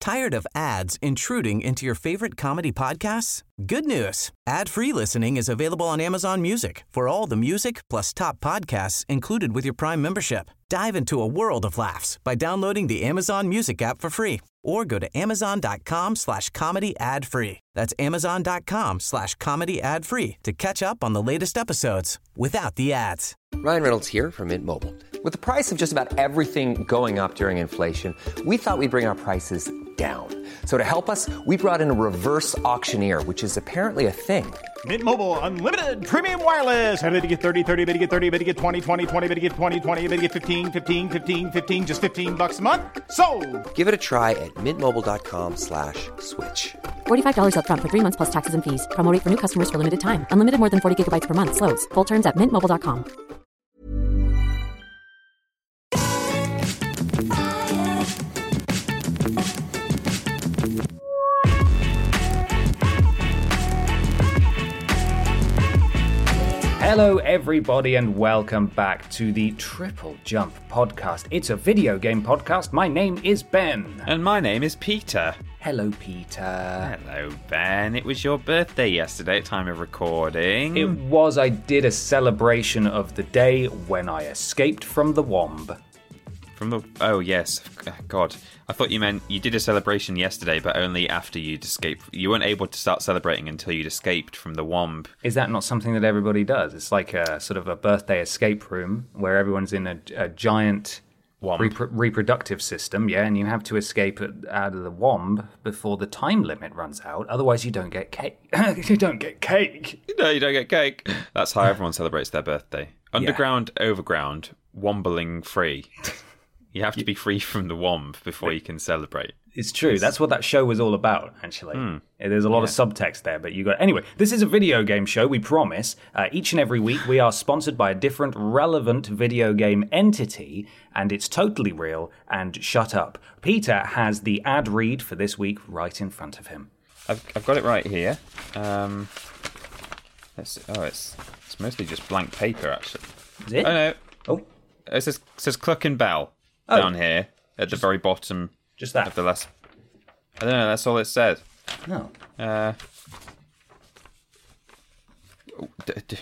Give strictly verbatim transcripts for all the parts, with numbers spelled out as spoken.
Tired of ads intruding into your favorite comedy podcasts? Good news. Ad-free listening is available on Amazon Music for all the music plus top podcasts included with your Prime membership. Dive into a world of laughs by downloading the Amazon Music app for free or go to amazon.com slash comedy ad free. That's amazon.com slash comedy ad free to catch up on the latest episodes without the ads. Ryan Reynolds here from Mint Mobile. With the price of just about everything going up during inflation, we thought we'd bring our prices down. So to help us, we brought in a reverse auctioneer, which is apparently a thing. Mint Mobile Unlimited Premium Wireless. How to get thirty, thirty, bit to get thirty, bit to get twenty, twenty, twenty, bit to get twenty, twenty, bit to get fifteen, fifteen, fifteen, fifteen, just fifteen bucks a month? Sold! Give it a try at mintmobile.com slash switch. forty-five dollars up front for three months plus taxes and fees. Promo rate for new customers for limited time. Unlimited more than forty gigabytes per month. Slows full terms at mint mobile dot com. Hello everybody and welcome back to the Triple Jump podcast. It's a video game podcast. My name is Ben. And my name is Peter. Hello Peter. Hello Ben. It was your birthday yesterday at time of recording. It was. I did a celebration of the day when I escaped from the Womb. From the... Oh yes. God. I thought you meant you did a celebration yesterday, but only after you'd escaped. You weren't able to start celebrating until you'd escaped from the Womb. Is that not something that everybody does? It's like a sort of a birthday escape room where everyone's in a, a giant repro- reproductive system, yeah, and you have to escape out of the Womb before the time limit runs out. Otherwise, you don't get cake. You don't get cake. No, you don't get cake. That's how everyone celebrates their birthday. Underground, yeah. Overground, wombling free. You have to be free from the Womb before you can celebrate. It's true. That's what that show was all about, actually. Mm. There's a lot yeah. of subtext there, but you got... Anyway, this is a video game show, we promise. Uh, each and every week, we are sponsored by a different relevant video game entity, and it's totally real, and shut up. Peter has the ad read for this week right in front of him. I've, I've got it right here. Um, let's, oh, it's it's mostly just blank paper, actually. Is it? Oh, no. Oh. It says, it says Cluck and Bell. Oh, down here at just, the very bottom just that. of the last. I don't know. That's all it said. No. Uh, d- d-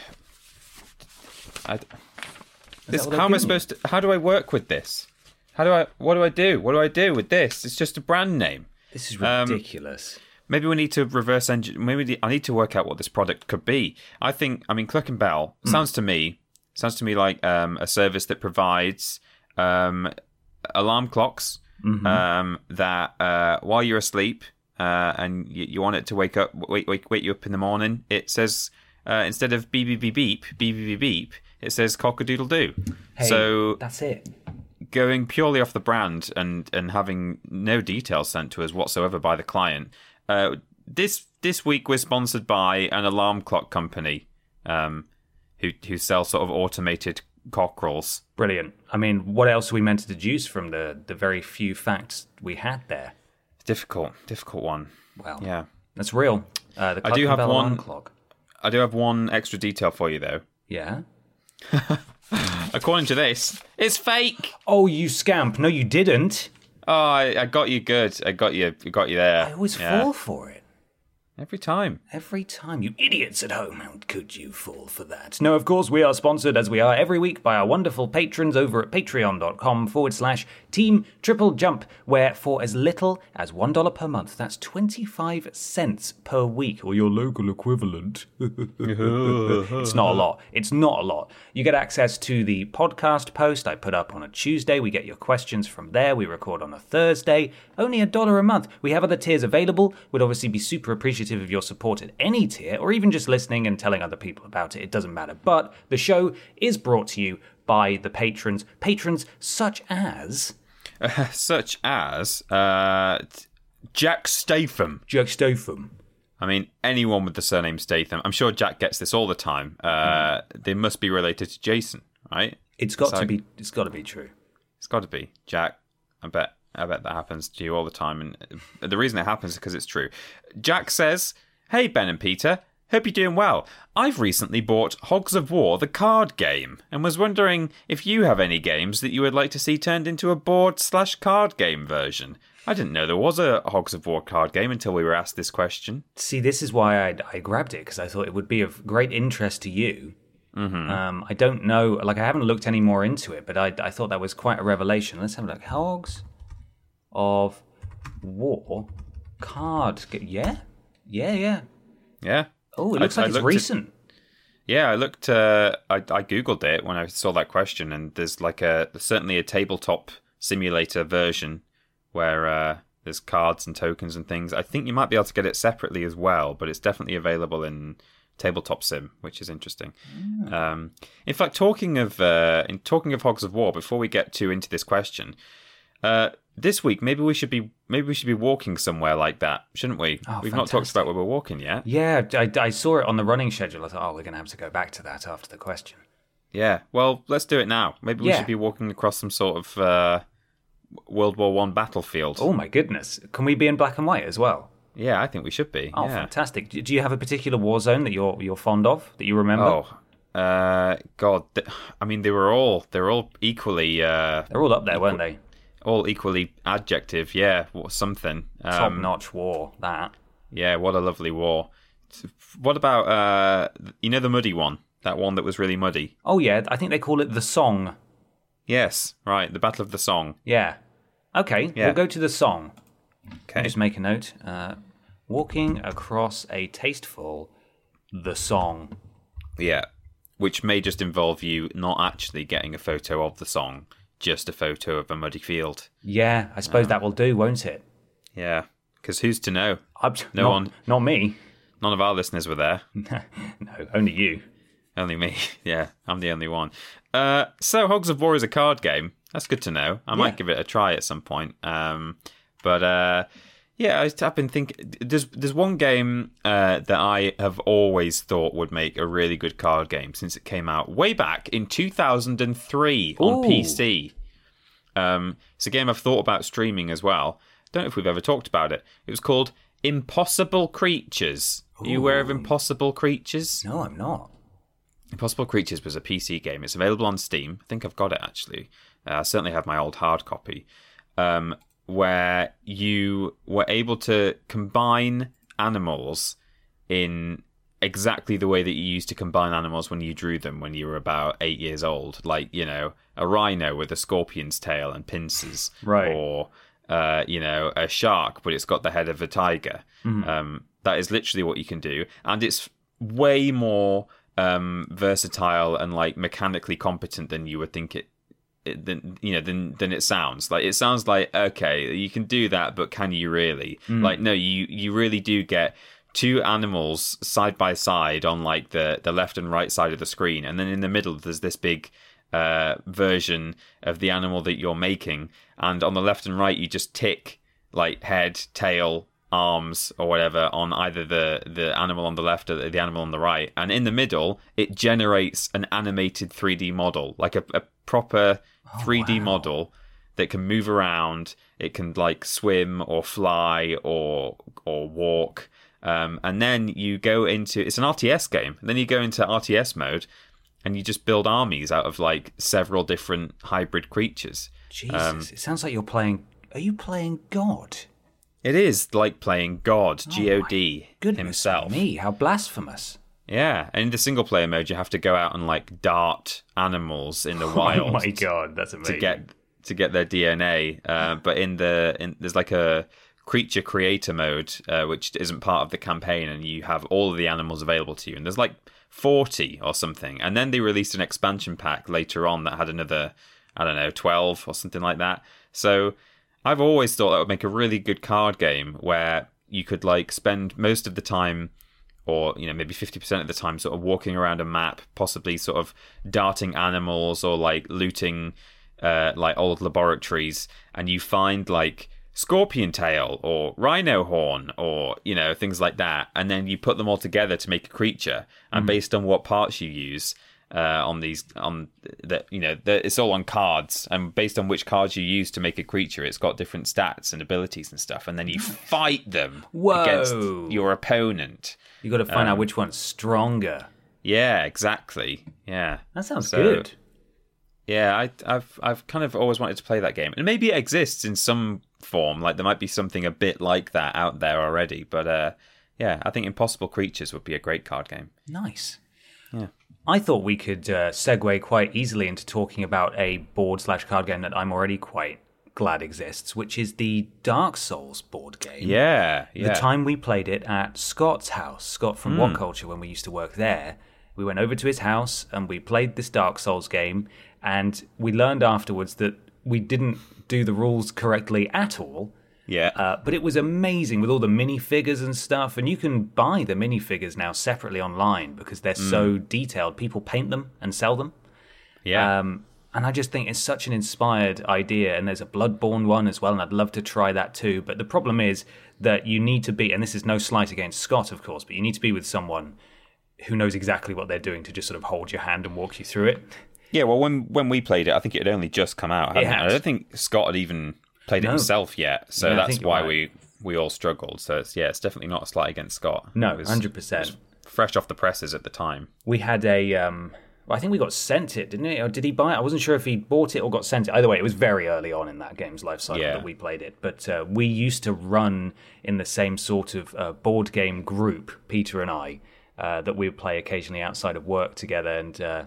I, this, how am I supposed to? How do I work with this? How do I? What do I do? What do I do with this? It's just a brand name. This is ridiculous. Um, maybe we need to reverse engineer. Maybe I need to work out what this product could be. I think. I mean, Cluck and Bell mm. sounds to me sounds to me like um, a service that provides. Um, alarm clocks mm-hmm. um, that uh, while you're asleep uh, and you, you want it to wake up, wake, wake, wake you up in the morning, it says uh, instead of beep beep beep beep beep beep beep, it says cock-a-doodle doo. Hey, so that's it. Going purely off the brand and, and having no details sent to us whatsoever by the client. Uh, this this week we're sponsored by an alarm clock company um, who who sell sort of automated cockerels. Brilliant. I mean, what else are we meant to deduce from the, the very few facts we had there? Difficult, difficult one. Well, yeah, that's real. Uh, the I do have one. one. Clock. I do have one extra detail for you, though. Yeah. According to this, it's fake. Oh, you scamp! No, you didn't. Oh, I, I got you good. I got you. I got you there. I always yeah. fall for it. Every time. Every time. You idiots at home. How could you fall for that? No, of course, we are sponsored, as we are every week, by our wonderful patrons over at patreon.com forward slash Team Triple Jump, where for as little as one dollar per month, that's twenty-five cents per week, or your local equivalent. It's not a lot. It's not a lot. You get access to the podcast post I put up on a Tuesday. We get your questions from there. We record on a Thursday. Only a dollar a month. We have other tiers available. We'd obviously be super appreciative of your support at any tier, or even just listening and telling other people about it. It doesn't matter. But the show is brought to you by the patrons. Patrons such as... Uh, such as uh, Jack Statham. Jack Statham. I mean, anyone with the surname Statham. I'm sure Jack gets this all the time. Uh, mm. They must be related to Jason, right? It's got so, to be. It's got to be true. It's got to be Jack. I bet. I bet that happens to you all the time, and the reason it happens is because it's true. Jack says, "Hey Ben and Peter, hope you're doing well. I've recently bought Hogs of War, the card game, and was wondering if you have any games that you would like to see turned into a board slash card game version. I didn't know there was a Hogs of War card game until we were asked this question. See, this is why I, I grabbed it, because I thought it would be of great interest to you. Mm-hmm. Um, I don't know, like I haven't looked any more into it, but I, I thought that was quite a revelation. Let's have a look. Hogs of War card. Yeah? Yeah, yeah. Yeah. Oh, it looks I, like I it's recent. At, yeah, I looked, uh, I, I Googled it when I saw that question, and there's like a, certainly a tabletop simulator version where uh, there's cards and tokens and things. I think you might be able to get it separately as well, but it's definitely available in Tabletop Sim, which is interesting. Mm. Um, in fact, talking of uh, in talking of Hogs of War, before we get too into this question, uh, this week maybe we should be maybe we should be walking somewhere like that, shouldn't we? Oh, We've fantastic. not talked about where we're walking yet. Yeah, I, I saw it on the running schedule. I thought, oh, we're going to have to go back to that after the question. Yeah, well, let's do it now. Maybe we yeah. should be walking across some sort of uh, World War One battlefield. Oh my goodness! Can we be in black and white as well? Yeah, I think we should be. Oh, yeah. fantastic! Do you have a particular war zone that you're you're fond of, that you remember? Oh, uh, God! I mean, they were all they were all equally. Uh, They're all up there, equal, weren't they? All equally adjective, yeah, something. Um, Top-notch war, that. Yeah, what a lovely war. What about uh, you know the muddy one? That one that was really muddy. Oh yeah, I think they call it the Song. Yes, right, the Battle of the Song. Yeah. Okay, yeah. We'll go to the Song. Okay. I'll just make a note. Uh, walking across a tasteful the Song. Yeah, which may just involve you not actually getting a photo of the Song, just a photo of a muddy field. Yeah, I suppose um, that will do, won't it? Yeah, because who's to know? I'm, no not, one. Not me. None of our listeners were there. No, only you. Only me. Yeah, I'm the only one. Uh, so, Hogs of War is a card game. That's good to know. I yeah. might give it a try at some point. Um, but uh, yeah, I, I've been thinking. There's there's one game uh, that I have always thought would make a really good card game since it came out way back in two thousand three on Ooh. P C. Um, it's a game I've thought about streaming as well. Don't know if we've ever talked about it. It was called Impossible Creatures. Are you aware of Impossible Creatures? No, I'm not. Impossible Creatures was a P C game. It's available on Steam. I think I've got it, actually. Uh, I certainly have my old hard copy. Um, where you were able to combine animals in exactly the way that you used to combine animals when you drew them when you were about eight years old. Like, you know, a rhino with a scorpion's tail and pincers. Right. Or, uh, you know, a shark, but it's got the head of a tiger. Mm-hmm. Um, that is literally what you can do. And it's way more um, versatile and, like, mechanically competent than you would think it It, than you know than than it sounds. Like, it sounds like, okay, you can do that, but can you really? Mm. Like, no, you you really do get two animals side by side on, like, the the left and right side of the screen, and then in the middle there's this big uh version of the animal that you're making, and on the left and right you just tick, like, head, tail, arms, or whatever on either the the animal on the left or the animal on the right, and in the middle it generates an animated three D model, like a, a proper three D oh, wow. model that can move around. It can, like, swim or fly or or walk, um, and then you go into, it's an R T S game, and then you go into R T S mode and you just build armies out of, like, several different hybrid creatures. Jesus, um, it sounds like you're playing, are you playing God? It is like playing God, oh, G O D himself. Me, how blasphemous. Yeah, and in the single player mode, you have to go out and, like, dart animals in the wild. Oh my god, that's amazing! To get to get their D N A, uh, but in the in, there's like a creature creator mode, uh, which isn't part of the campaign, and you have all of the animals available to you. And there's like forty or something, and then they released an expansion pack later on that had another, I don't know, twelve or something like that. So I've always thought that would make a really good card game where you could, like, spend most of the time, or, you know, maybe fifty percent of the time, sort of walking around a map, possibly sort of darting animals or, like, looting uh, like old laboratories, and you find, like, scorpion tail or rhino horn or, you know, things like that, and then you put them all together to make a creature, and mm. based on what parts you use uh, on these, on the, you know, the, it's all on cards, and based on which cards you use to make a creature, it's got different stats and abilities and stuff, and then you fight them Whoa. against your opponent. You got to find um, out which one's stronger. Yeah, exactly. Yeah, that sounds so, good. Yeah, I, I've I've kind of always wanted to play that game, and maybe it exists in some form. Like there might be something a bit like that out there already. But uh, yeah, I think Impossible Creatures would be a great card game. Nice. Yeah. I thought we could uh, segue quite easily into talking about a board slash card game that I'm already quite glad exists, which is the Dark Souls board game. Yeah, yeah. The time we played it at Scott's house, Scott from Mm. What Culture, when we used to work there, we went over to his house and we played this Dark Souls game, and we learned afterwards that we didn't do the rules correctly at all. Yeah. Uh, but it was amazing with all the minifigures and stuff, and you can buy the minifigures now separately online because they're Mm. so detailed. People paint them and sell them. Yeah. Um, and I just think it's such an inspired idea, and there's a Bloodborne one as well, and I'd love to try that too. But the problem is that you need to be, and this is no slight against Scott, of course, but you need to be with someone who knows exactly what they're doing to just sort of hold your hand and walk you through it. Yeah, well, when when we played it, I think it had only just come out. It hadn't it? had. I don't think Scott had even played it No. himself yet, so Yeah, I that's think you're why right. we, we all struggled. So it's, yeah, it's definitely not a slight against Scott. No, It was- one hundred percent. it was fresh off the presses at the time. We had a, um, well, I think we got sent it, didn't it? Or did he buy it? I wasn't sure if he bought it or got sent it. Either way, it was very early on in that game's life cycle Yeah. that we played it. But uh, we used to run in the same sort of uh, board game group, Peter and I, uh, that we would play occasionally outside of work together. And uh,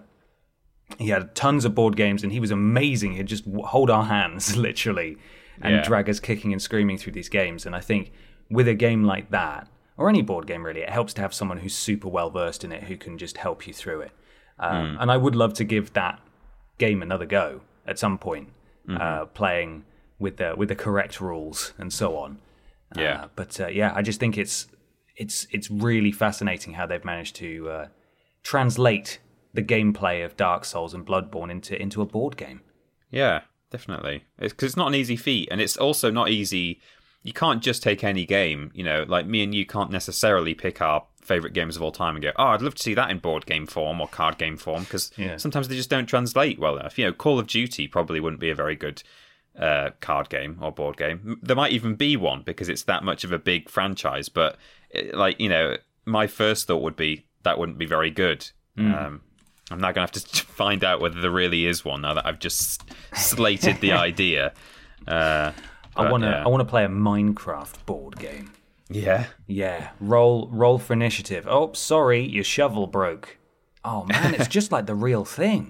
he had tons of board games, and he was amazing. He'd just w- hold our hands, literally, and Yeah. drag us kicking and screaming through these games. And I think with a game like that, or any board game really, it helps to have someone who's super well versed in it who can just help you through it. Um, Hmm. And I would love to give that game another go at some point, Mm-hmm. uh, playing with the with the correct rules and so on. Yeah. Uh, but uh, yeah, I just think it's it's it's really fascinating how they've managed to uh, translate the gameplay of Dark Souls and Bloodborne into into a board game. Yeah, definitely. It's because it's not an easy feat, and it's also not easy. You can't just take any game. You know, like me and you can't necessarily pick our favorite games of all time and go, "Oh, I'd love to see that in board game form or card game form," because Yeah. sometimes they just don't translate well enough. You know, Call of Duty probably wouldn't be a very good uh, card game or board game. M- There might even be one because it's that much of a big franchise. But eh, like, you know, my first thought would be that wouldn't be very good. Um, I'm now going to have to find out whether there really is one now that I've just slated the idea. Uh, I but, want to yeah. I want to play a Minecraft board game. Yeah. Yeah, roll roll for initiative. Oh, sorry, your shovel broke. Oh man, it's just like the real thing.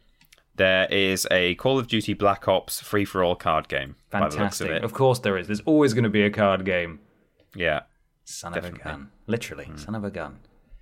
There is a Call of Duty Black Ops free-for-all card game. By the looks Fantastic. of it. Of course there is. There's always going to be a card game. Yeah. Son Definitely. of a gun. Literally, son of a gun.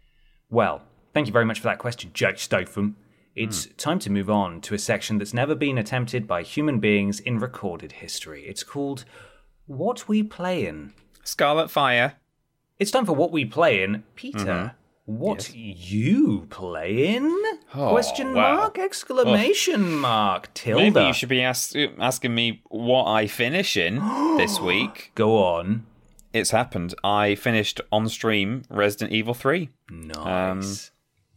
Well, thank you very much for that question, Jake Stotham. It's time to move on to a section that's never been attempted by human beings in recorded history. It's called What We Playin'. Scarlet Fire. It's time for What We Playin'. Peter, what you playin'? Oh, Question wow. mark, exclamation mark, tilde. Maybe you should be ask- asking me what I finish in this week. Go on. It's happened. I finished on stream Resident Evil three. Nice.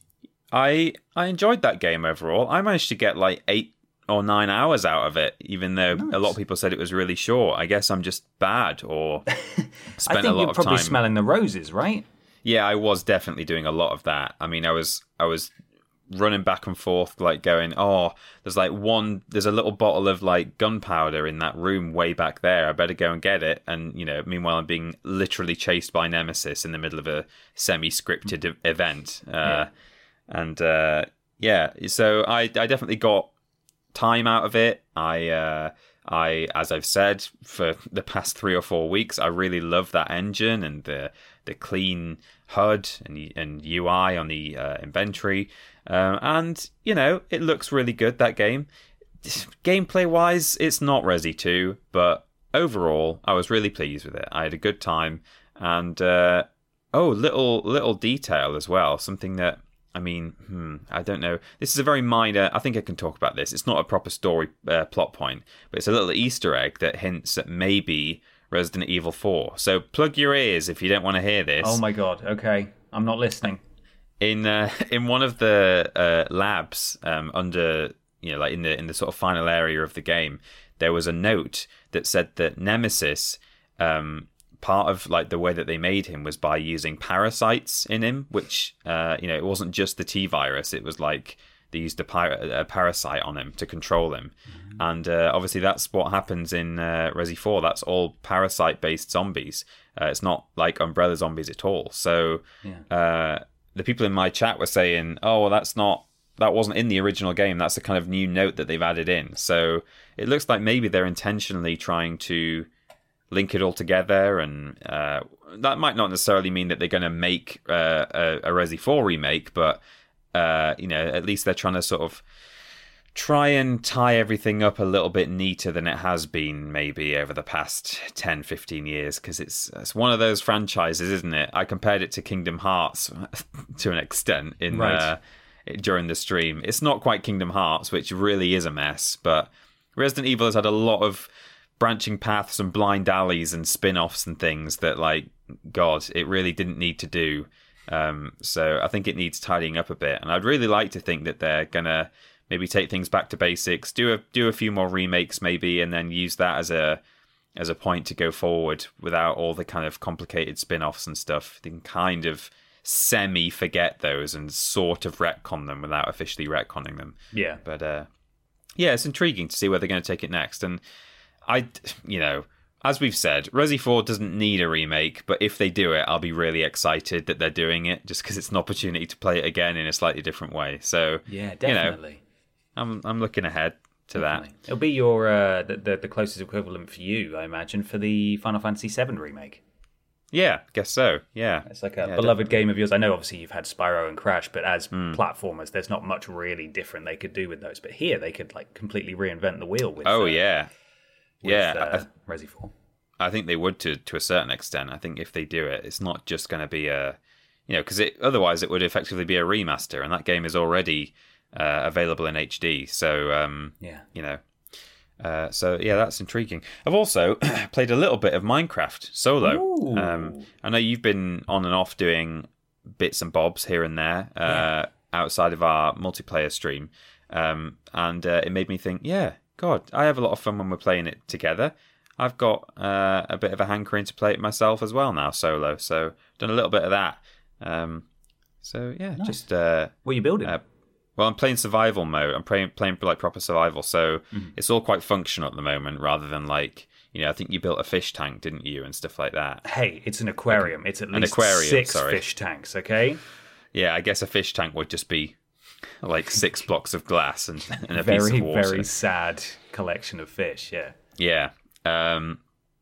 I I enjoyed that game overall. I managed to get like eight or nine hours out of it, even though a lot of people said it was really short. I guess I'm just bad or I spent think a lot you're of probably time. smelling the roses, right? Yeah, I was definitely doing a lot of that. I mean, I was I was running back and forth, like going, oh, there's like one, there's a little bottle of like gunpowder in that room way back there. I better go and get it. And you know, meanwhile, I'm being literally chased by Nemesis in the middle of a semi-scripted e- event. Uh, Yeah. And uh, yeah, so I I definitely got time out of it. I uh, I as I've said for the past three or four weeks, I really love that engine and the the clean H U D and and U I on the uh, inventory, um, and you know it looks really good. That game, gameplay wise, it's not Resi two, but overall, I was really pleased with it. I had a good time, and uh, oh, little little detail as well, something that. I mean, hmm, I don't know. This is a very minor. I think I can talk about this. It's not a proper story uh, plot point, but it's a little Easter egg that hints at maybe Resident Evil four. So plug your ears if you don't want to hear this. Oh my god, okay. I'm not listening. In uh, in one of the uh, labs um, under you know like in the in the sort of final area of the game, there was a note that said that Nemesis. Um, part of like the way that they made him was by using parasites in him, which uh you know it wasn't just the T virus, it was like they used a, pir- a parasite on him to control him. Mm-hmm. And uh, obviously that's what happens in uh, Resi four. That's all parasite-based zombies. Uh, it's not like Umbrella zombies at all. So yeah. uh, the people in my chat were saying, oh, well, that's not, that wasn't in the original game. That's a kind of new note that they've added in. So it looks like maybe they're intentionally trying to link it all together, and uh, that might not necessarily mean that they're going to make uh, a, a Resi four remake, but uh, you know, at least they're trying to sort of try and tie everything up a little bit neater than it has been maybe over the past ten, fifteen years, because it's it's one of those franchises, isn't it? I compared it to Kingdom Hearts to an extent in right. uh, during the stream. It's not quite Kingdom Hearts, which really is a mess, but Resident Evil has had a lot of branching paths and blind alleys and spin-offs and things that, like, God, it really didn't need to do. Um, so I think it needs tidying up a bit, and I'd really like to think that they're gonna maybe take things back to basics, do a do a few more remakes maybe, and then use that as a as a point to go forward without all the kind of complicated spin-offs and stuff. They can kind of semi forget those and sort of retcon them without officially retconning them. Yeah, but uh, yeah, it's intriguing to see where they're going to take it next. And I, you know, as we've said, Resi four doesn't need a remake, but if they do it, I'll be really excited that they're doing it, just because it's an opportunity to play it again in a slightly different way. So yeah, definitely. You know, I'm I'm looking ahead to definitely. that. It'll be your uh, the, the the closest equivalent for you, I imagine, for the Final Fantasy seven remake. Yeah, guess so. Yeah, it's like a yeah, beloved definitely. game of yours. I know, obviously, you've had Spyro and Crash, but as mm. platformers, there's not much really different they could do with those. But here, they could like completely reinvent the wheel with. Oh uh, yeah. With, yeah, uh, Resi four. I think they would to to a certain extent. I think if they do it, it's not just going to be a, you know, because it otherwise it would effectively be a remaster, and that game is already uh, available in H D. So um, yeah, you know, uh, so yeah, that's intriguing. I've also played a little bit of Minecraft solo. Um, I know you've been on and off doing bits and bobs here and there uh, yeah. outside of our multiplayer stream, um, and uh, it made me think, yeah. God, I have a lot of fun when we're playing it together. I've got uh, a bit of a hankering to play it myself as well now, solo. So done a little bit of that. Um, so yeah, nice. just uh, what are you building? Uh, well, I'm playing survival mode. I'm playing playing like proper survival. So mm-hmm. it's all quite functional at the moment, rather than like, you know, I think you built a fish tank, didn't you, and stuff like that. Hey, it's an aquarium. It's at an least aquarium, six sorry. fish tanks. Okay. Yeah, I guess a fish tank would just be like six blocks of glass and, and a very, piece of water. Very sad collection of fish, yeah. Yeah. Um,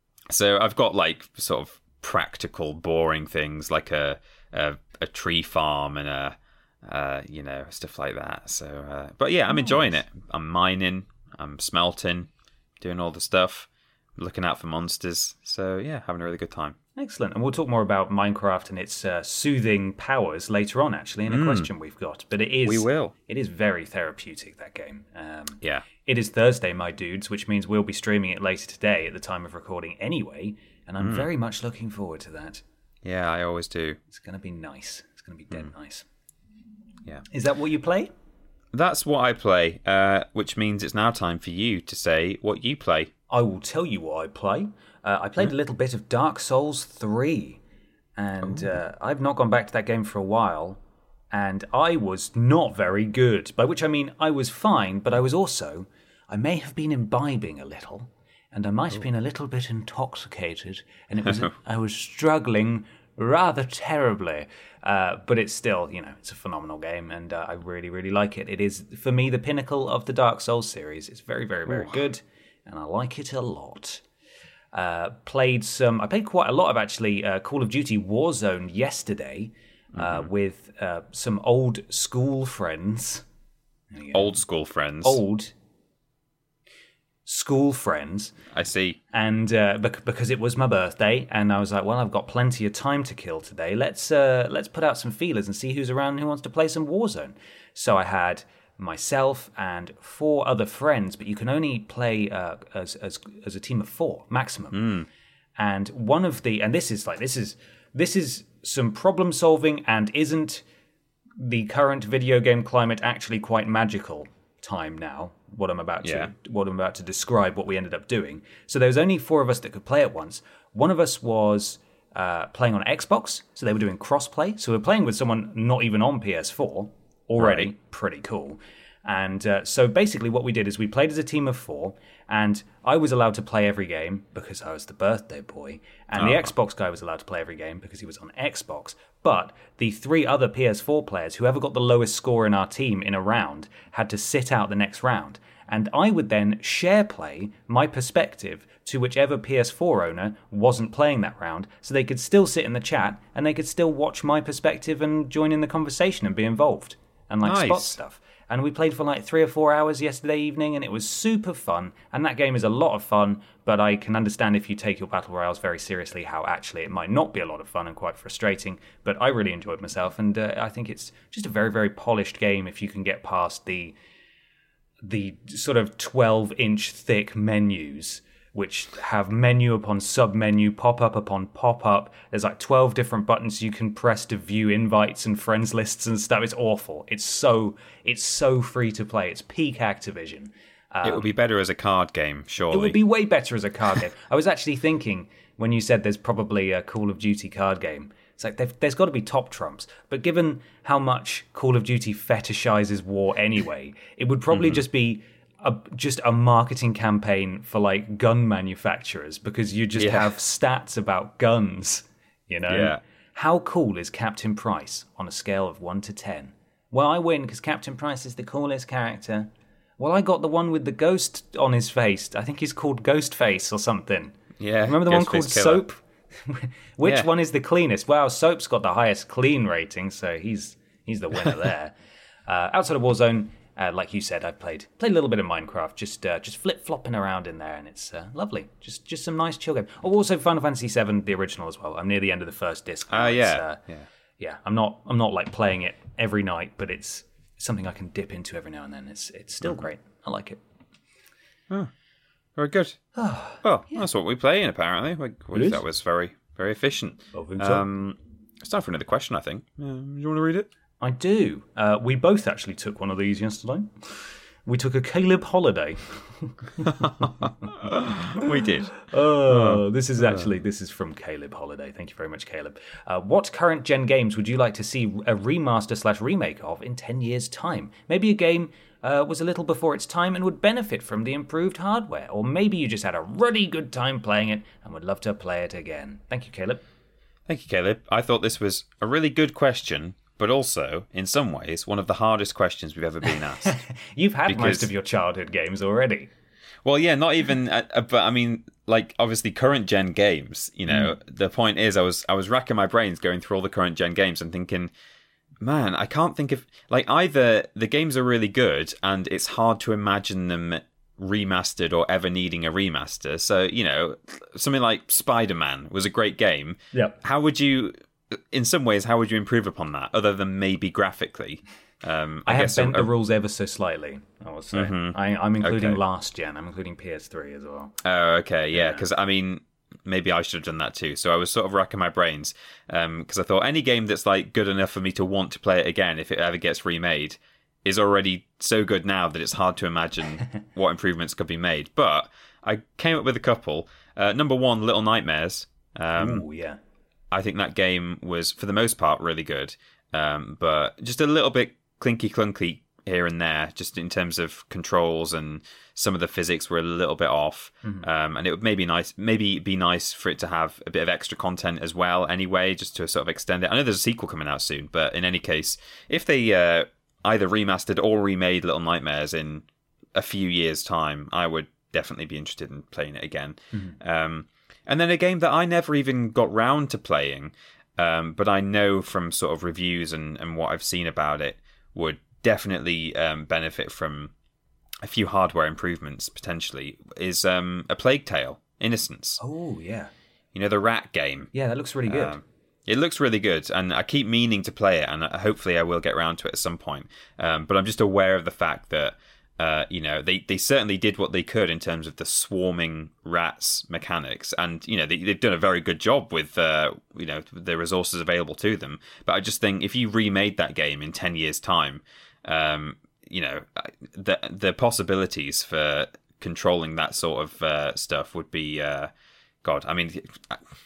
so I've got like sort of practical, boring things like a a, a tree farm and a, uh, you know, stuff like that. So, uh, but yeah, I'm nice. enjoying it. I'm mining, I'm smelting, doing all the stuff, looking out for monsters. So yeah, having a really good time. Excellent. And we'll talk more about Minecraft and its uh, soothing powers later on, actually, in a mm. question we've got. But it is we will. It is very therapeutic, that game. Um, yeah. It is Thursday, my dudes, which means we'll be streaming it later today at the time of recording anyway. And I'm mm. very much looking forward to that. Yeah, I always do. It's going to be nice. It's going to be dead mm. nice. Yeah. Is that what you play? That's what I play, uh, which means it's now time for you to say what you play. I will tell you what I play. Uh, I played a little bit of Dark Souls three, and uh, I've not gone back to that game for a while, and I was not very good, by which I mean I was fine, but I was also, I may have been imbibing a little, and I might have been a little bit intoxicated, and it was I was struggling rather terribly, uh, but it's still, you know, it's a phenomenal game, and uh, I really, really like it. It is, for me, the pinnacle of the Dark Souls series. It's very, very, very Ooh. good, and I like it a lot. Uh, played some. I played quite a lot of actually uh, Call of Duty Warzone yesterday uh, mm-hmm. with uh, some old school friends. Old school friends. Old school friends. I see. And uh, bec- because it was my birthday, and I was like, well, I've got plenty of time to kill today. Let's uh, let's put out some feelers and see who's around and who wants to play some Warzone. So I had myself and four other friends, but you can only play uh, as as as a team of four maximum. Mm. And one of the and this is like this is this is some problem solving and isn't the current video game climate actually quite magical time now. What I'm about to yeah. what I'm about to describe, what we ended up doing. So there was only four of us that could play at once. One of us was uh, playing on Xbox, so they were doing crossplay. So we're playing with someone not even on P S four. Already right. pretty cool. And uh, so basically what we did is we played as a team of four, and I was allowed to play every game because I was the birthday boy, and oh. the Xbox guy was allowed to play every game because he was on Xbox. But the three other P S four players, whoever got the lowest score in our team in a round, had to sit out the next round. And I would then share play my perspective to whichever P S four owner wasn't playing that round, so they could still sit in the chat and they could still watch my perspective and join in the conversation and be involved and like nice. spot stuff. And we played for like three or four hours yesterday evening, and it was super fun. And that game is a lot of fun, but I can understand if you take your Battle Royales very seriously, how actually it might not be a lot of fun and quite frustrating. But I really enjoyed myself, and uh, I think it's just a very, very polished game if you can get past the the sort of twelve-inch thick menus, which have menu upon sub-menu, pop-up upon pop-up. There's like twelve different buttons you can press to view invites and friends lists and stuff. It's awful. It's so it's so free to play. It's peak Activision. Um, it would be better as a card game, surely. It would be way better as a card game. I was actually thinking, when you said there's probably a Call of Duty card game, it's like there's got to be top trumps. But given how much Call of Duty fetishizes war anyway, it would probably mm-hmm. just be A, just a marketing campaign for like gun manufacturers, because you just yeah. have stats about guns, you know? Yeah. How cool is Captain Price on a scale of one to ten? Well, I win because Captain Price is the coolest character. Well, I got the one with the ghost on his face. I think he's called Ghostface or something. Yeah. Remember the one called Killer. Soap? Which yeah. one is the cleanest? Well, Soap's got the highest clean rating, so he's he's the winner there. Uh, outside of Warzone, Uh, like you said, I've played played a little bit of Minecraft, just uh, just flip flopping around in there, and it's uh, lovely. Just just some nice chill game. Oh, also Final Fantasy seven, the original as well. I'm near the end of the first disc. Oh uh, yeah, uh, yeah, yeah. I'm not I'm not like playing it every night, but it's something I can dip into every now and then. It's it's still great. I like it. Oh, very good. well, yeah. That's what we play in apparently. We, we, that was very very efficient. I think so. Um, it's time for another question, I think. Um, do you want to read it? I do. Uh, we both actually took one of these yesterday. We took a Caleb holiday. we did. Oh, this is actually this is from Caleb Holiday. Thank you very much, Caleb. Uh, what current gen games would you like to see a remaster slash remake of in ten years' time? Maybe a game uh, was a little before its time and would benefit from the improved hardware, or maybe you just had a really good time playing it and would love to play it again. Thank you, Caleb. Thank you, Caleb. I thought this was a really good question, but also, in some ways, one of the hardest questions we've ever been asked. You've had because, most of your childhood games already. Well, yeah, not even, uh, but I mean, like, obviously, current gen games, you know, mm. the point is, I was I was racking my brains going through all the current gen games and thinking, man, I can't think of, like, either the games are really good and it's hard to imagine them remastered or ever needing a remaster. So, you know, something like Spider-Man was a great game. Yep. How would you... In some ways, how would you improve upon that, other than maybe graphically? Um, I, I have guess bent a, the rules ever so slightly, I would say. Mm-hmm. I, I'm including okay. last gen. I'm including P S three as well. Oh, okay, yeah, because, yeah. I mean, maybe I should have done that too. So I was sort of racking my brains, because um, I thought any game that's like good enough for me to want to play it again, if it ever gets remade, is already so good now that it's hard to imagine what improvements could be made. But I came up with a couple. Uh, number one, Little Nightmares. Um, Ooh, yeah. I think that game was, for the most part, really good, um, but just a little bit clinky clunky here and there, just in terms of controls, and some of the physics were a little bit off. Mm-hmm. Um, and it would maybe nice, maybe be nice for it to have a bit of extra content as well. Anyway, just to sort of extend it. I know there's a sequel coming out soon, but in any case, if they uh, either remastered or remade Little Nightmares in a few years' time, I would definitely be interested in playing it again. Mm-hmm. Um, And then a game that I never even got round to playing, um, but I know from sort of reviews and, and what I've seen about it would definitely um, benefit from a few hardware improvements, potentially, is um, A Plague Tale: Innocence. Oh, yeah. You know, the rat game. Yeah, that looks really good. Um, it looks really good, and I keep meaning to play it, and hopefully I will get round to it at some point. Um, but I'm just aware of the fact that Uh, you know, they, they certainly did what they could in terms of the swarming rats mechanics, and you know they, they've done a very good job with uh, you know the resources available to them. But I just think if you remade that game in ten years' time, um, you know, the the possibilities for controlling that sort of uh, stuff would be, uh, God. I mean,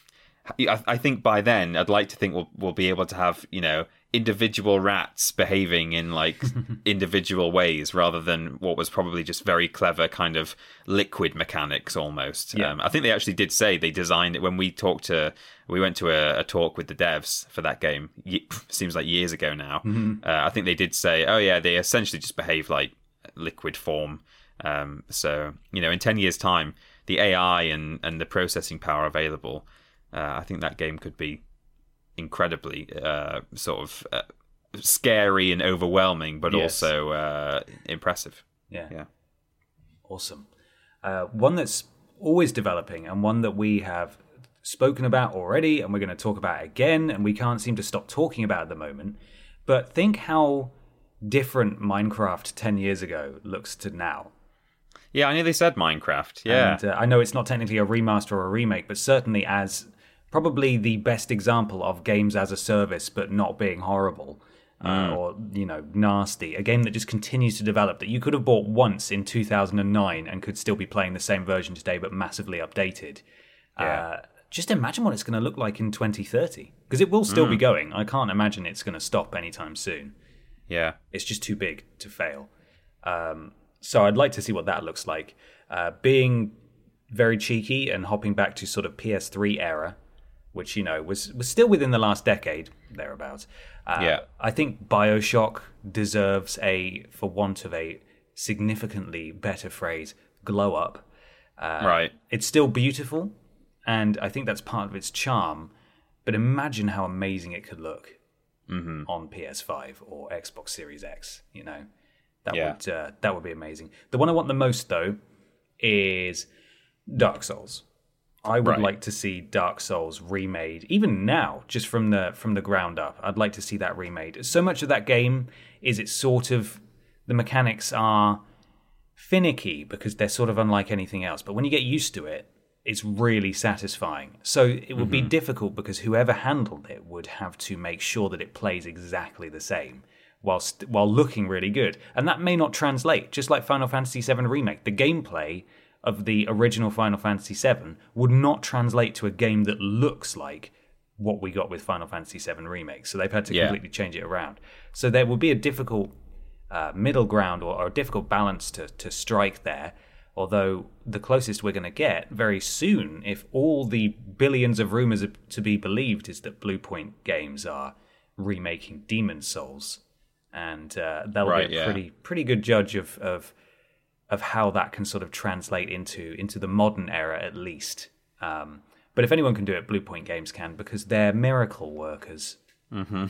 I, I think by then I'd like to think we'll we'll be able to have, you know, individual rats behaving in like individual ways rather than what was probably just very clever kind of liquid mechanics almost. Yeah. Um, I think they actually did say they designed it when we talked to we went to a, a talk with the devs for that game. Ye- seems like years ago now. Mm-hmm. Uh, I think they did say, oh yeah, they essentially just behave like liquid form. Um, so you know, in ten years' time, the A I and and the processing power available. Uh, I think that game could be incredibly uh, sort of uh, scary and overwhelming, but yes. also uh, impressive. Yeah. Yeah. Awesome. Uh, one that's always developing and one that we have spoken about already and we're going to talk about again and we can't seem to stop talking about at the moment. But think how different Minecraft ten years ago looks to now. Yeah, I knew they said Minecraft. Yeah. And uh, I know it's not technically a remaster or a remake, but certainly as probably the best example of games as a service, but not being horrible uh, mm. or, you know, nasty. A game that just continues to develop that you could have bought once in two thousand nine and could still be playing the same version today, but massively updated. Yeah. Uh, just imagine what it's going to look like in twenty thirty, because it will still mm. be going. I can't imagine it's going to stop anytime soon. Yeah. It's just too big to fail. Um, so I'd like to see what that looks like. Uh, being very cheeky and hopping back to sort of P S three era, which, you know, was, was still within the last decade, thereabouts. Uh, yeah. I think BioShock deserves a, for want of a significantly better phrase, glow up. Uh, right. It's still beautiful, and I think that's part of its charm, but imagine how amazing it could look mm-hmm. on P S five or Xbox Series X, you know. That yeah. would uh, that would be amazing. The one I want the most, though, is Dark Souls. I would right. like to see Dark Souls remade, even now, just from the from the ground up. I'd like to see that remade. So much of that game is it's sort of, the mechanics are finicky because they're sort of unlike anything else. But when you get used to it, it's really satisfying. So it would mm-hmm. be difficult because whoever handled it would have to make sure that it plays exactly the same whilst while looking really good. And that may not translate, just like Final Fantasy seven Remake. The gameplay of the original Final Fantasy seven would not translate to a game that looks like what we got with Final Fantasy seven Remake. So they've had to yeah. completely change it around. So there will be a difficult uh, middle ground or, or a difficult balance to, to strike there. Although the closest we're going to get very soon, if all the billions of rumors are to be believed, is that Bluepoint Games are remaking Demon's Souls. And uh, that'll right, be a yeah. pretty pretty good judge of, of of how that can sort of translate into into the modern era, at least. Um, but if anyone can do it, Bluepoint Games can, because they're miracle workers, mm-hmm.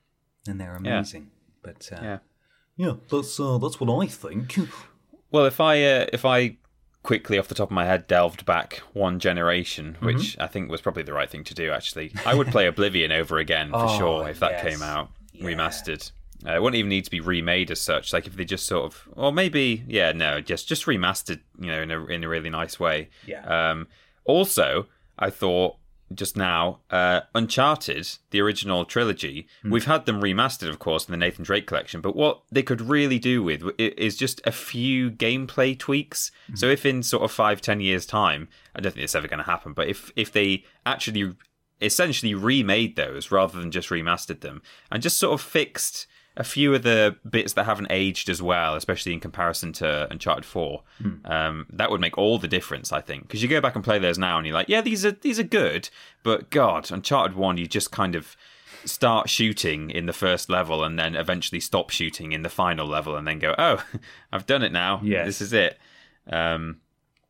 and they're amazing. Yeah. But uh, yeah, yeah, that's uh, that's what I think. Well, if I uh, if I quickly off the top of my head delved back one generation, which mm-hmm. I think was probably the right thing to do, actually, I would play Oblivion over again for oh, sure if that yes. came out yeah. remastered. Uh, it wouldn't even need to be remade as such. Like if they just sort of, or maybe, yeah, no, just just remastered, you know, in a in a really nice way. Yeah. Um, also, I thought just now, uh, Uncharted, the original trilogy, mm. we've had them remastered, of course, in the Nathan Drake collection. But what they could really do with is just a few gameplay tweaks. Mm. So if in sort of five, ten years' time, I don't think it's ever going to happen, but if if they actually essentially remade those rather than just remastered them and just sort of fixed a few of the bits that haven't aged as well, especially in comparison to Uncharted four, mm. um, that would make all the difference, I think. Because you go back and play those now, and you're like, yeah, these are these are good, but God, Uncharted one, you just kind of start shooting in the first level, and then eventually stop shooting in the final level, and then go, oh, I've done it now. Yes. This is it. Um,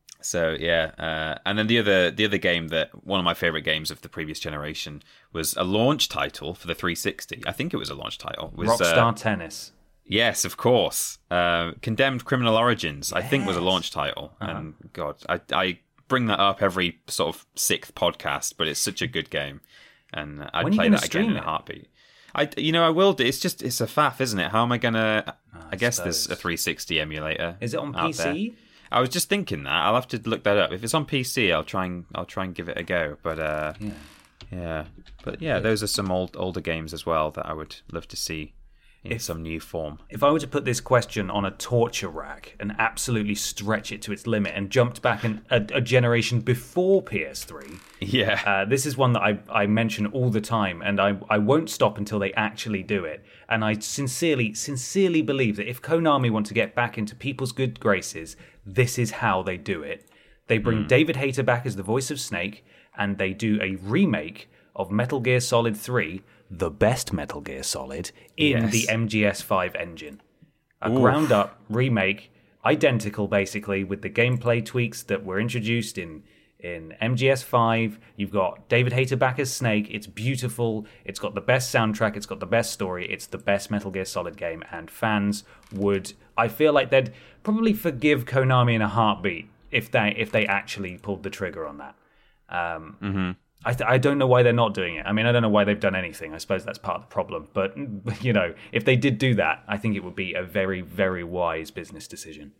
So yeah, uh, and then the other the other game that one of my favorite games of the previous generation was a launch title for the three sixty. I think it was a launch title. Was, Rockstar uh, Tennis. Yes, of course. Uh, Condemned Criminal Origins, yes. I think, was a launch title. Uh-huh. And God, I I bring that up every sort of sixth podcast, but it's such a good game, and I'd when play that again in it? a heartbeat. I you know I will do. It's just it's a faff, isn't it? How am I gonna? Oh, I I guess suppose. there's a three sixty emulator. Is it on out P C? there. I was just thinking that. I'll have to look that up. If it's on P C, I'll try and I'll try and give it a go. But uh, yeah, yeah, but yeah, those are some old older games as well that I would love to see in if, some new form. If I were to put this question on a torture rack and absolutely stretch it to its limit and jumped back in a, a generation before P S three, yeah, uh, this is one that I, I mention all the time, and I, I won't stop until they actually do it. And I sincerely, sincerely believe that if Konami want to get back into people's good graces, this is how they do it. They bring mm. David Hayter back as the voice of Snake, and they do a remake of Metal Gear Solid three, the best Metal Gear Solid, in yes. the M G S five engine. A ground-up remake, identical basically, with the gameplay tweaks that were introduced in, in M G S five. You've got David Hayter back as Snake. It's beautiful. It's got the best soundtrack. It's got the best story. It's the best Metal Gear Solid game, and fans would, I feel like they'd probably forgive Konami in a heartbeat if they if they actually pulled the trigger on that. Um, mm-hmm. I, th- I don't know why they're not doing it. I mean, I don't know why they've done anything. I suppose that's part of the problem. But, you know, if they did do that, I think it would be a very, very wise business decision.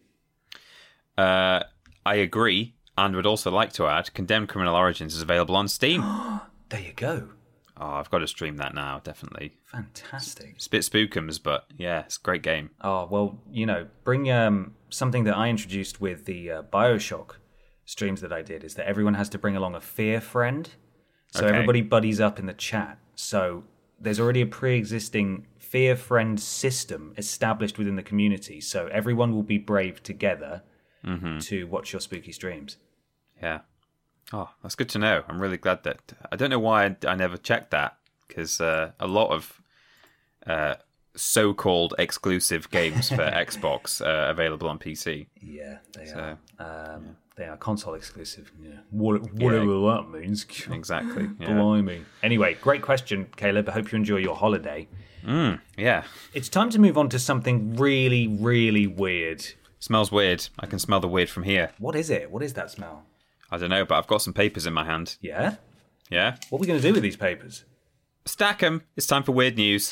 Uh, I agree, and would also like to add, Condemned Criminal Origins is available on Steam. There you go. Oh, I've got to stream that now, definitely. Fantastic. It's a bit spookums, but yeah, it's a great game. Oh, well, you know, bring um, something that I introduced with the uh, Bioshock streams that I did, is that everyone has to bring along a fear friend. So okay. everybody buddies up in the chat. So there's already a pre-existing fear friend system established within the community. So everyone will be brave together mm-hmm. to watch your spooky streams. Yeah. Oh, that's good to know. I'm really glad that... I don't know why I, I never checked that, because uh, a lot of uh, so-called exclusive games for Xbox are available on P C. Yeah, they so, are. Um, yeah. They are console exclusive. Yeah. What, whatever yeah. that means. Exactly. Yeah. Blimey. Anyway, great question, Caleb. I hope you enjoy your holiday. Mm, yeah. It's time to move on to something really, really weird. Smells weird. I can smell the weird from here. What is it? What is that smell? I don't know, but I've got some papers in my hand. Yeah? Yeah. What are we going to do with these papers? Stack them. It's time for weird news.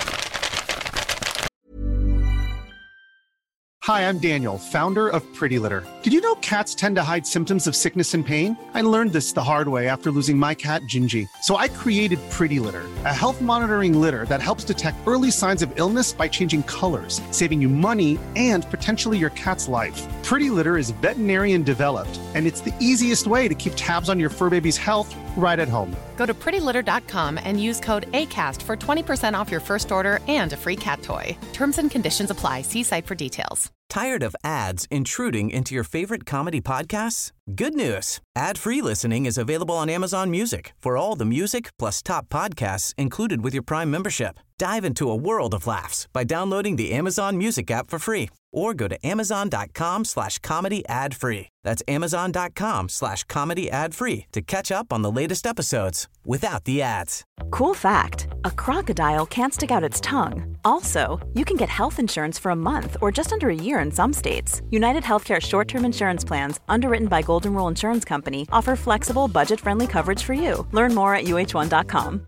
Hi, I'm Daniel, founder of Pretty Litter. Did you know cats tend to hide symptoms of sickness and pain? I learned this the hard way after losing my cat, Gingy. So I created Pretty Litter, a health monitoring litter that helps detect early signs of illness by changing colors, saving you money and potentially your cat's life. Pretty Litter is veterinarian developed, and it's the easiest way to keep tabs on your fur baby's health right at home. Go to pretty litter dot com and use code ACAST for twenty percent off your first order and a free cat toy. Terms and conditions apply. See site for details. Tired of ads intruding into your favorite comedy podcasts? Good news. Ad-free listening is available on Amazon Music for all the music plus top podcasts included with your Prime membership. Dive into a world of laughs by downloading the Amazon Music app for free or go to amazon.com slash comedy ad free. That's amazon.com slash comedy ad free to catch up on the latest episodes without the ads. Cool fact, a crocodile can't stick out its tongue. Also, you can get health insurance for a month or just under a year in some states. United Healthcare short-term insurance plans, underwritten by Golden Rule Insurance Company, offer flexible, budget-friendly coverage for you. Learn more at U H one dot com.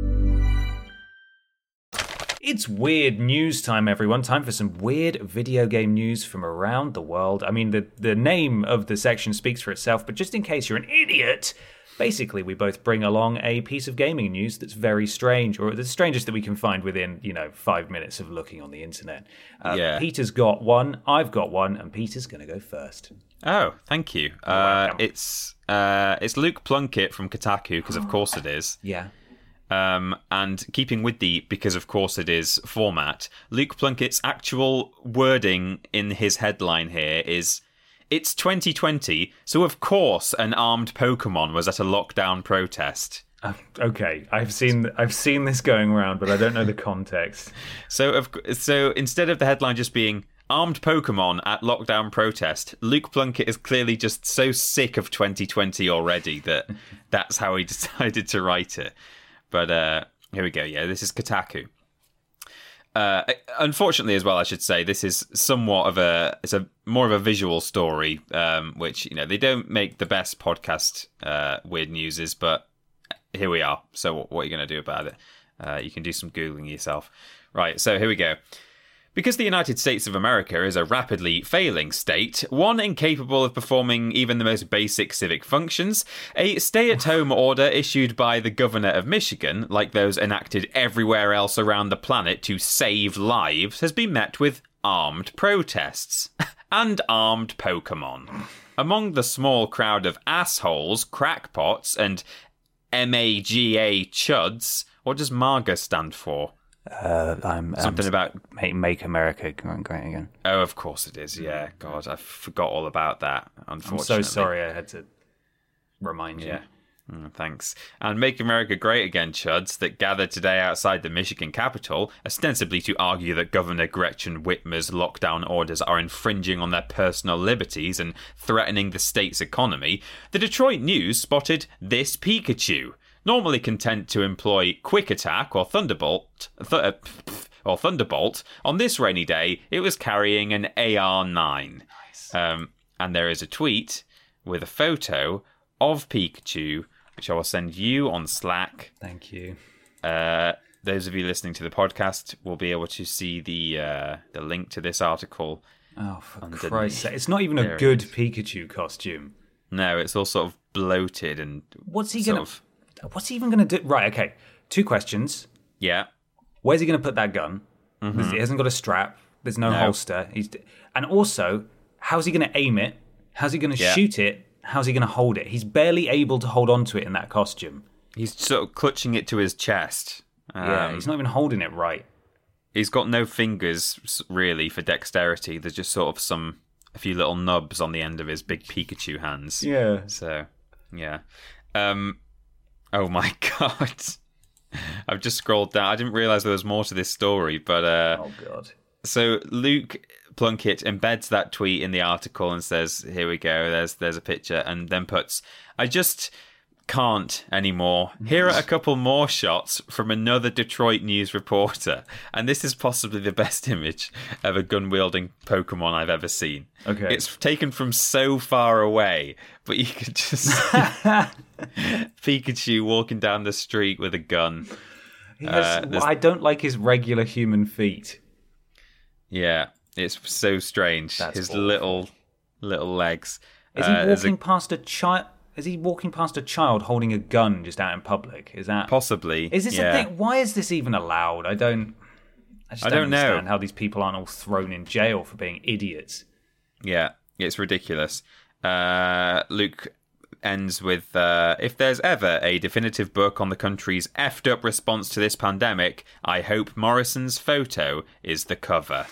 It's weird news time, everyone. Time for some weird video game news from around the world. I mean, the, the name of the section speaks for itself, but just in case you're an idiot, basically we both bring along a piece of gaming news that's very strange, or the strangest that we can find within, you know, five minutes of looking on the internet. Uh, yeah. Peter's got one, I've got one, and Peter's going to go first. Oh, thank you. Uh, it's uh, it's Luke Plunkett from Kotaku, because of course it is. Yeah. Um, and keeping with the because of course it is format, Luke Plunkett's actual wording in his headline here is, it's twenty twenty, so of course an armed Pokemon was at a lockdown protest. Uh, okay, I've seen I've seen this going around, but I don't know the context. So of so instead of the headline just being armed Pokemon at lockdown protest, Luke Plunkett is clearly just so sick of twenty twenty already that that's how he decided to write it. But uh, here we go. Yeah, this is Kotaku. Uh, unfortunately, as well, I should say, this is somewhat of a it's a more of a visual story, um, which, you know, they don't make the best podcast uh, weird newses, but here we are. So what are you going to do about it? Uh, you can do some Googling yourself. Right, so here we go. Because the United States of America is a rapidly failing state, one incapable of performing even the most basic civic functions, a stay-at-home order issued by the governor of Michigan, like those enacted everywhere else around the planet to save lives, has been met with armed protests and armed Pokemon. Among the small crowd of assholes, crackpots, and MAGA chuds, what does MAGA stand for? Uh, I'm Something um, about make, make America great again. Oh, of course it is. Yeah, God, I forgot all about that. Unfortunately, I'm so sorry I had to remind you. Yeah, mm, thanks. And Make America Great Again chuds that gathered today outside the Michigan Capitol, ostensibly to argue that Governor Gretchen Whitmer's lockdown orders are infringing on their personal liberties and threatening the state's economy. The Detroit News spotted this Pikachu. Normally content to employ Quick Attack or Thunderbolt, th- or Thunderbolt, on this rainy day, it was carrying an A R nine. Nice. Um, and there is a tweet with a photo of Pikachu, which I will send you on Slack. Thank you. Uh, those of you listening to the podcast will be able to see the uh, the link to this article. Oh, for underneath. Christ's sake. It's not even a There good Pikachu costume. No, it's all sort of bloated and What's he sort gonna? of- What's he even gonna do? Right. Okay. Two questions. Yeah. Where's he gonna put that gun? Mhm. He hasn't got a strap. There's no, No. holster. He's and also, how's he gonna aim it? How's he gonna Yeah. shoot it? How's he gonna hold it? He's barely able to hold on to it in that costume. He's sort of clutching it to his chest. yeah, Um, he's not even holding it right. He's got no fingers, s- really, for dexterity. There's just sort of some, a few little nubs on the end of his big Pikachu hands. Yeah. So, yeah. Um, oh my God. I've just scrolled down. I didn't realise there was more to this story, but... Uh, oh, God. So Luke Plunkett embeds that tweet in the article and says, here we go, there's there's a picture, and then puts, I just can't anymore. Here are a couple more shots from another Detroit News reporter, and this is possibly the best image of a gun-wielding Pokemon I've ever seen. Okay. It's taken from so far away, but you could just see Pikachu walking down the street with a gun. He has, Uh, there's- I don't like his regular human feet. Yeah, it's so strange. That's His awful. little little legs. Is he Uh, there's a- walking past a child? Is he walking past a child holding a gun just out in public? Is that Possibly. Is this yeah. a thing? Why is this even allowed? I don't. I just I don't, don't know. understand how these people aren't all thrown in jail for being idiots. Yeah, it's ridiculous. Uh, Luke ends with, uh, if there's ever a definitive book on the country's effed up response to this pandemic, I hope Morrison's photo is the cover.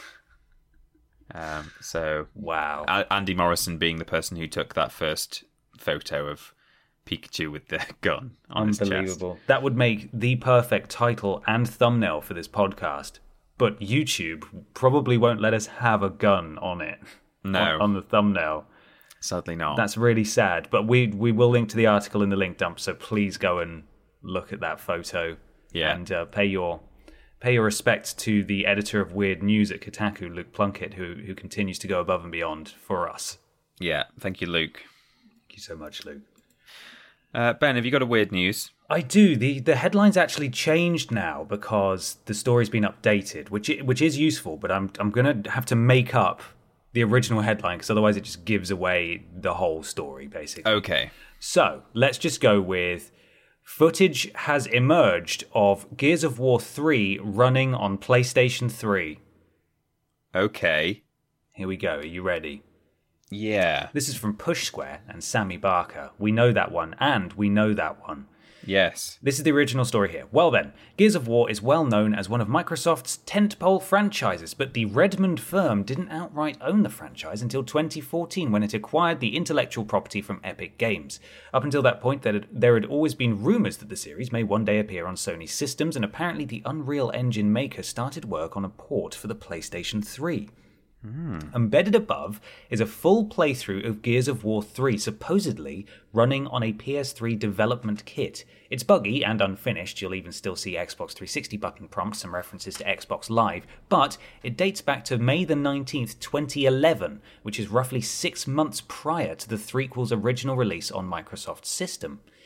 Um, so, wow. A- Andy Morrison being the person who took that first photo of Pikachu with the gun on his chest. Unbelievable. That would make the perfect title and thumbnail for this podcast. But YouTube probably won't let us have a gun on it. No. On, on the thumbnail. Sadly not. That's really sad. But we we will link to the article in the link dump, so please go and look at that photo. Yeah. And uh, pay your pay your respects to the editor of Weird News at Kotaku, Luke Plunkett, who who continues to go above and beyond for us. Yeah, thank you, Luke. Thank you so much, Luke. Uh, Ben, have you got a weird news? I do. The the headline's actually changed now because the story's been updated, which i- which is useful, but I'm I'm going to have to make up the original headline because otherwise it just gives away the whole story, basically. Okay. So, let's just go with footage has emerged of Gears of War three running on PlayStation three. Okay. Here we go. Are you ready? Yeah. This is from Push Square and Sammy Barker. We know that one, and we know that one. Yes. This is the original story here. Well then, Gears of War is well known as one of Microsoft's tentpole franchises, but the Redmond firm didn't outright own the franchise until twenty fourteen when it acquired the intellectual property from Epic Games. Up until that point, there had, there had always been rumours that the series may one day appear on Sony systems, and apparently the Unreal Engine maker started work on a port for the PlayStation three. Embedded above is a full playthrough of Gears of War three, supposedly running on a P S three development kit. It's buggy and unfinished, you'll even still see Xbox three sixty button prompts and references to Xbox Live, but it dates back to May the nineteenth, twenty eleven, which is roughly six months prior to the threequel's original release on Microsoft's system.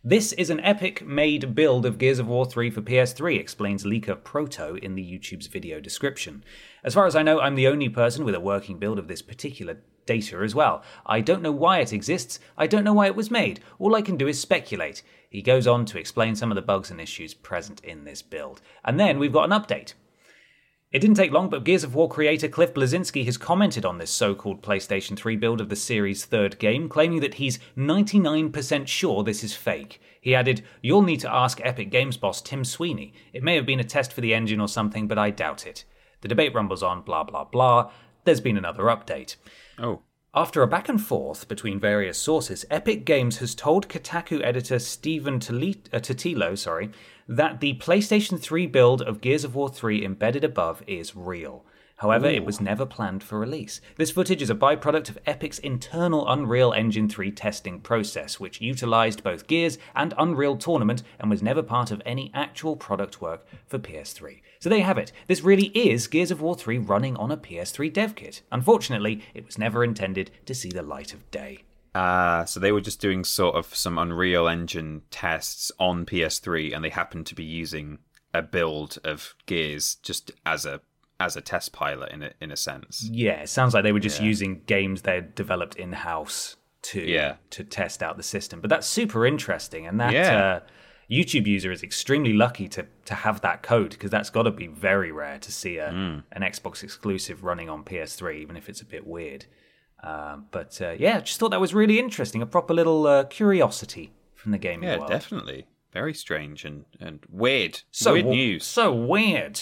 This is an Epic-made build of Gears of War three for P S three, explains leaker Proto in the YouTube's video description. As far as I know, I'm the only person with a working build of this particular data as well. I don't know why it exists, I don't know why it was made. All I can do is speculate. He goes on to explain some of the bugs and issues present in this build. And then we've got an update. It didn't take long, but Gears of War creator Cliff Bleszinski has commented on this so-called PlayStation three build of the series' third game, claiming that he's ninety-nine percent sure this is fake. He added, "You'll need to ask Epic Games boss Tim Sweeney. It may have been a test for the engine or something, but I doubt it. The debate rumbles on, blah blah blah. There's been another update." Oh. After a back and forth between various sources, Epic Games has told Kotaku editor Stephen Totilo sorry, that the PlayStation three build of Gears of War three embedded above is real. However, Ooh. It was never planned for release. This footage is a byproduct of Epic's internal Unreal Engine three testing process, which utilized both Gears and Unreal Tournament and was never part of any actual product work for P S three. So there you have it. This really is Gears of War three running on a P S three dev kit. Unfortunately, it was never intended to see the light of day. Ah, uh, so they were just doing sort of some Unreal Engine tests on P S three, and they happened to be using a build of Gears just as a as a test pilot in a in a sense. Yeah, it sounds like they were just yeah. using games they had developed in house to yeah. to test out the system. But that's super interesting, and that yeah. uh, YouTube user is extremely lucky to to have that code, because that's got to be very rare to see a, mm. an Xbox exclusive running on P S three, even if it's a bit weird. Um, but uh, yeah, just thought that was really interesting. A proper little uh, curiosity from the gaming yeah, world. Yeah, definitely. Very strange and, and weird. So weird news. So weird.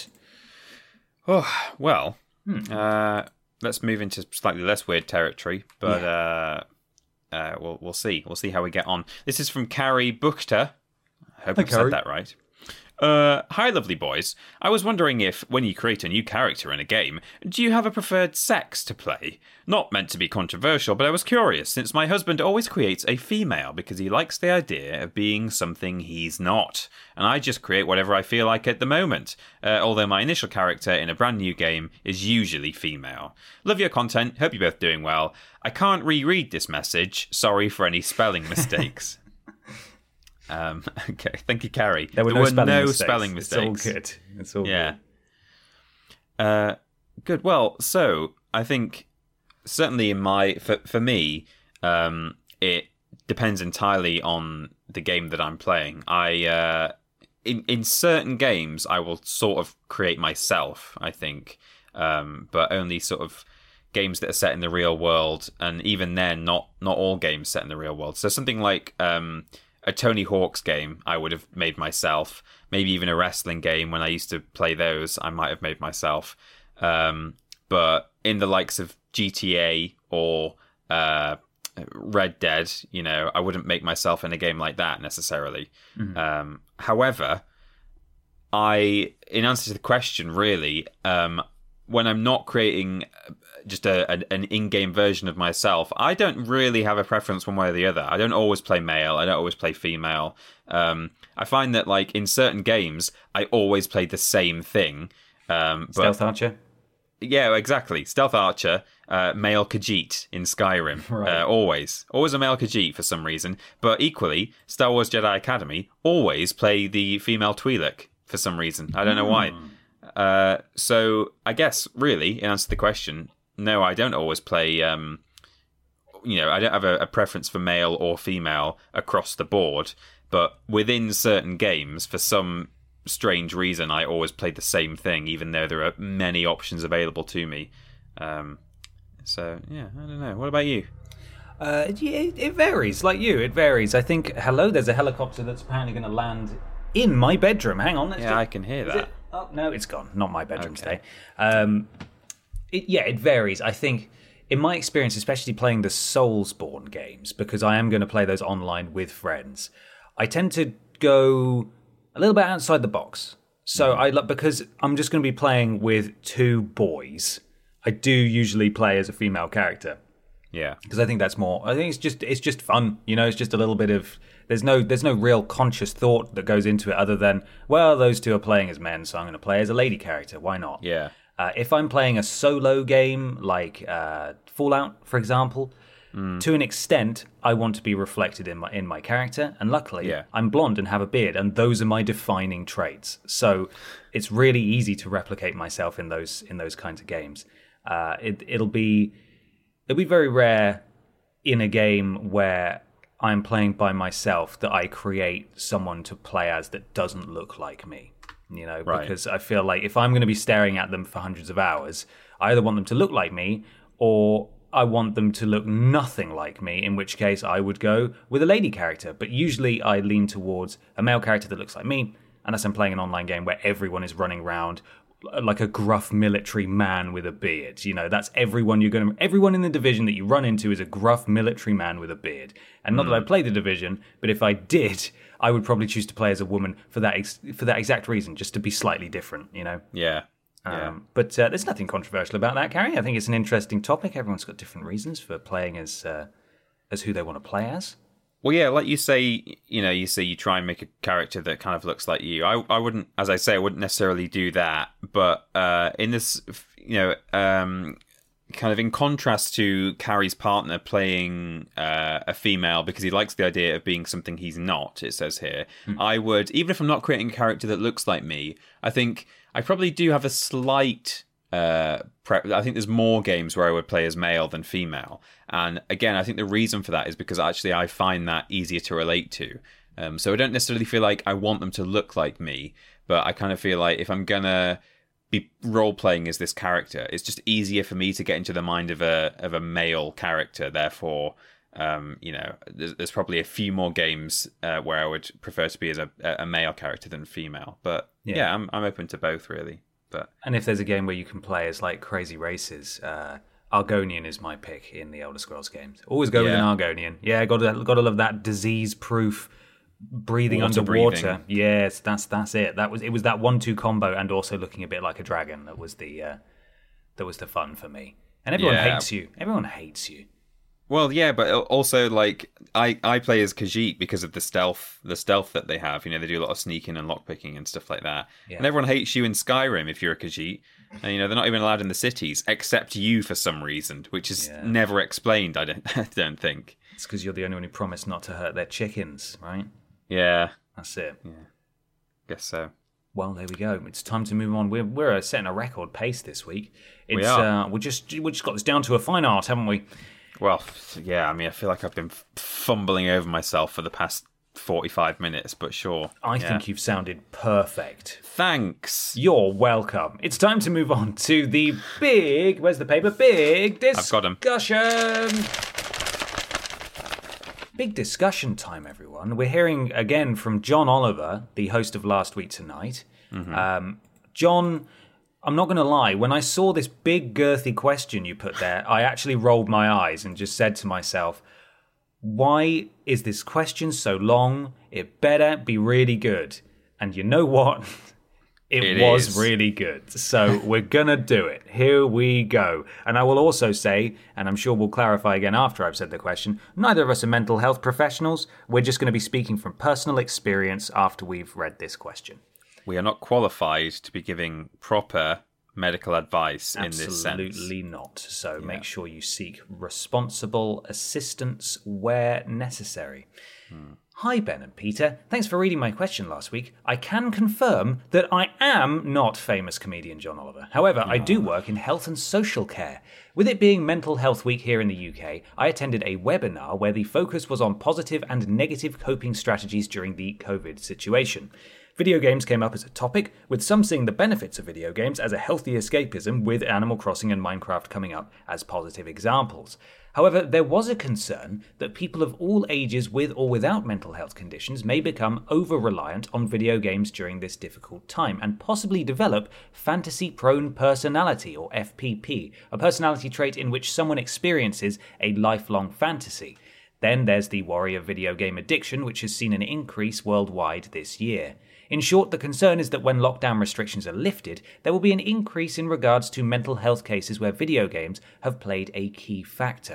Oh, well, hmm. uh, let's move into slightly less weird territory, but yeah. uh, uh, we'll we'll see. We'll see how we get on. This is from Carrie Buchter. I hope I said that right. Uh, hi, lovely boys. I was wondering if, when you create a new character in a game, do you have a preferred sex to play? Not meant to be controversial, but I was curious, since my husband always creates a female because he likes the idea of being something he's not. And I just create whatever I feel like at the moment, uh, although my initial character in a brand new game is usually female. Love your content, hope you're both doing well. I can't reread this message, sorry for any spelling mistakes. Um, okay, thank you, Carrie. There were there no, were spelling, no mistakes. spelling mistakes. It's all good. It's all yeah. good. Uh, good. Well, so I think certainly in my for for me, um, it depends entirely on the game that I'm playing. I uh, in in certain games I will sort of create myself. I think, um, but only sort of games that are set in the real world, and even then, not not all games set in the real world. So something like um. a Tony Hawk's game I would have made myself. Maybe even a wrestling game when I used to play those, I might have made myself. Um, but in the likes of G T A or uh, Red Dead, you know, I wouldn't make myself in a game like that necessarily. Mm-hmm. Um, however, I, in answer to the question, really, um, when I'm not creating just a, an, an in-game version of myself, I don't really have a preference one way or the other. I don't always play male. I don't always play female. Um, I find that, like, in certain games, I always play the same thing. Um, but, Stealth Archer? Yeah, exactly. Stealth Archer, uh, male Khajiit in Skyrim. Right. Uh, always. Always a male Khajiit for some reason. But equally, Star Wars Jedi Academy always play the female Twi'lek for some reason. I don't know why. Uh, so I guess, really, in answer to the question, no, I don't always play, um, you know, I don't have a, a preference for male or female across the board, but within certain games, for some strange reason, I always play the same thing, even though there are many options available to me. Um, so, yeah, I don't know. What about you? Uh, yeah, it varies. Like you, it varies. I think, hello, there's a helicopter that's apparently going to land in my bedroom. Hang on. Yeah, just, I can hear that. It, oh, no, it's gone. Not my bedroom okay. today. Um... It, yeah, it varies. I think, in my experience, especially playing the Soulsborne games, because I am going to play those online with friends, I tend to go a little bit outside the box. So I because I'm just going to be playing with two boys, I do usually play as a female character. Yeah, because I think that's more. I think it's just it's just fun. You know, it's just a little bit of there's no there's no real conscious thought that goes into it other than, well, those two are playing as men, so I'm going to play as a lady character. Why not? Yeah. Uh, if I'm playing a solo game like uh, Fallout, for example, mm. to an extent, I want to be reflected in my in my character. And luckily, yeah. I'm blonde and have a beard, and those are my defining traits. So it's really easy to replicate myself in those in those kinds of games. Uh, it, it'll be it'll be very rare in a game where I'm playing by myself that I create someone to play as that doesn't look like me. You know, right. because I feel like if I'm going to be staring at them for hundreds of hours, I either want them to look like me or I want them to look nothing like me, in which case I would go with a lady character. But usually I lean towards a male character that looks like me, unless I'm playing an online game where everyone is running around like a gruff military man with a beard. You know, that's everyone you're going to... Everyone in the Division that you run into is a gruff military man with a beard. And not mm. that I play the Division, but if I did... I would probably choose to play as a woman for that ex- for that exact reason, just to be slightly different, you know? Yeah. yeah. Um, but uh, there's nothing controversial about that, Carrie. I think it's an interesting topic. Everyone's got different reasons for playing as uh, as who they want to play as. Well, yeah, like you say, you know, you say you try and make a character that kind of looks like you. I, I wouldn't, as I say, I wouldn't necessarily do that. But uh, in this, you know, um, kind of in contrast to Carrie's partner playing uh, a female because he likes the idea of being something he's not, it says here, mm. I would, even if I'm not creating a character that looks like me, I think I probably do have a slight... Uh, pre- I think there's more games where I would play as male than female. And again, I think the reason for that is because actually I find that easier to relate to. Um, so I don't necessarily feel like I want them to look like me, but I kind of feel like if I'm going to be role-playing as this character, it's just easier for me to get into the mind of a of a male character. Therefore, um, you know, there's, there's probably a few more games uh, where I would prefer to be as a, a male character than female. But yeah, yeah I'm, I'm open to both, really. But and if there's a game where you can play as like crazy races, uh, Argonian is my pick in the Elder Scrolls games. Always go yeah. with an Argonian. Yeah, got to got to love that disease-proof breathing Water underwater. Breathing. Yes, that's that's it. That was it. Was that one-two combo and also looking a bit like a dragon that was the uh, that was the fun for me. And everyone yeah. hates you. Everyone hates you. Well, yeah, but also like I, I play as Khajiit because of the stealth the stealth that they have. You know, they do a lot of sneaking and lockpicking and stuff like that. Yeah. And everyone hates you in Skyrim if you're a Khajiit. And you know, they're not even allowed in the cities except you for some reason, which is yeah. never explained. I don't I don't think. It's because you're the only one who promised not to hurt their chickens, right? Yeah, that's it. Yeah, guess so. Well, there we go. It's time to move on. We're we're setting a record pace this week. It's, we are. Uh, we just we just got this down to a fine art, haven't we? Well, yeah, I mean, I feel like I've been fumbling over myself for the past forty-five minutes, but sure. I yeah. think you've sounded perfect. Thanks. You're welcome. It's time to move on to the big, where's the paper? Big discussion. I've got him. Big discussion time, everyone. We're hearing again from John Oliver, the host of Last Week Tonight. Mm-hmm. Um, John... I'm not going to lie, when I saw this big girthy question you put there, I actually rolled my eyes and just said to myself, why is this question so long? It better be really good. And you know what? It, it was is. really good. So we're going to do it. Here we go. And I will also say, and I'm sure we'll clarify again after I've said the question, neither of us are mental health professionals. We're just going to be speaking from personal experience after we've read this question. We are not qualified to be giving proper medical advice in this sense. Absolutely not. So yeah. make sure you seek responsible assistance where necessary. Hmm. Hi, Ben and Peter. Thanks for reading my question last week. I can confirm that I am not famous comedian John Oliver. However, oh. I do work in health and social care. With it being Mental Health Week here in the U K, I attended a webinar where the focus was on positive and negative coping strategies during the COVID situation. Video games came up as a topic, with some seeing the benefits of video games as a healthy escapism, with Animal Crossing and Minecraft coming up as positive examples. However, there was a concern that people of all ages with or without mental health conditions may become over-reliant on video games during this difficult time and possibly develop fantasy-prone personality, or F P P, a personality trait in which someone experiences a lifelong fantasy. Then there's the worry of video game addiction, which has seen an increase worldwide this year. In short, the concern is that when lockdown restrictions are lifted, there will be an increase in regards to mental health cases where video games have played a key factor.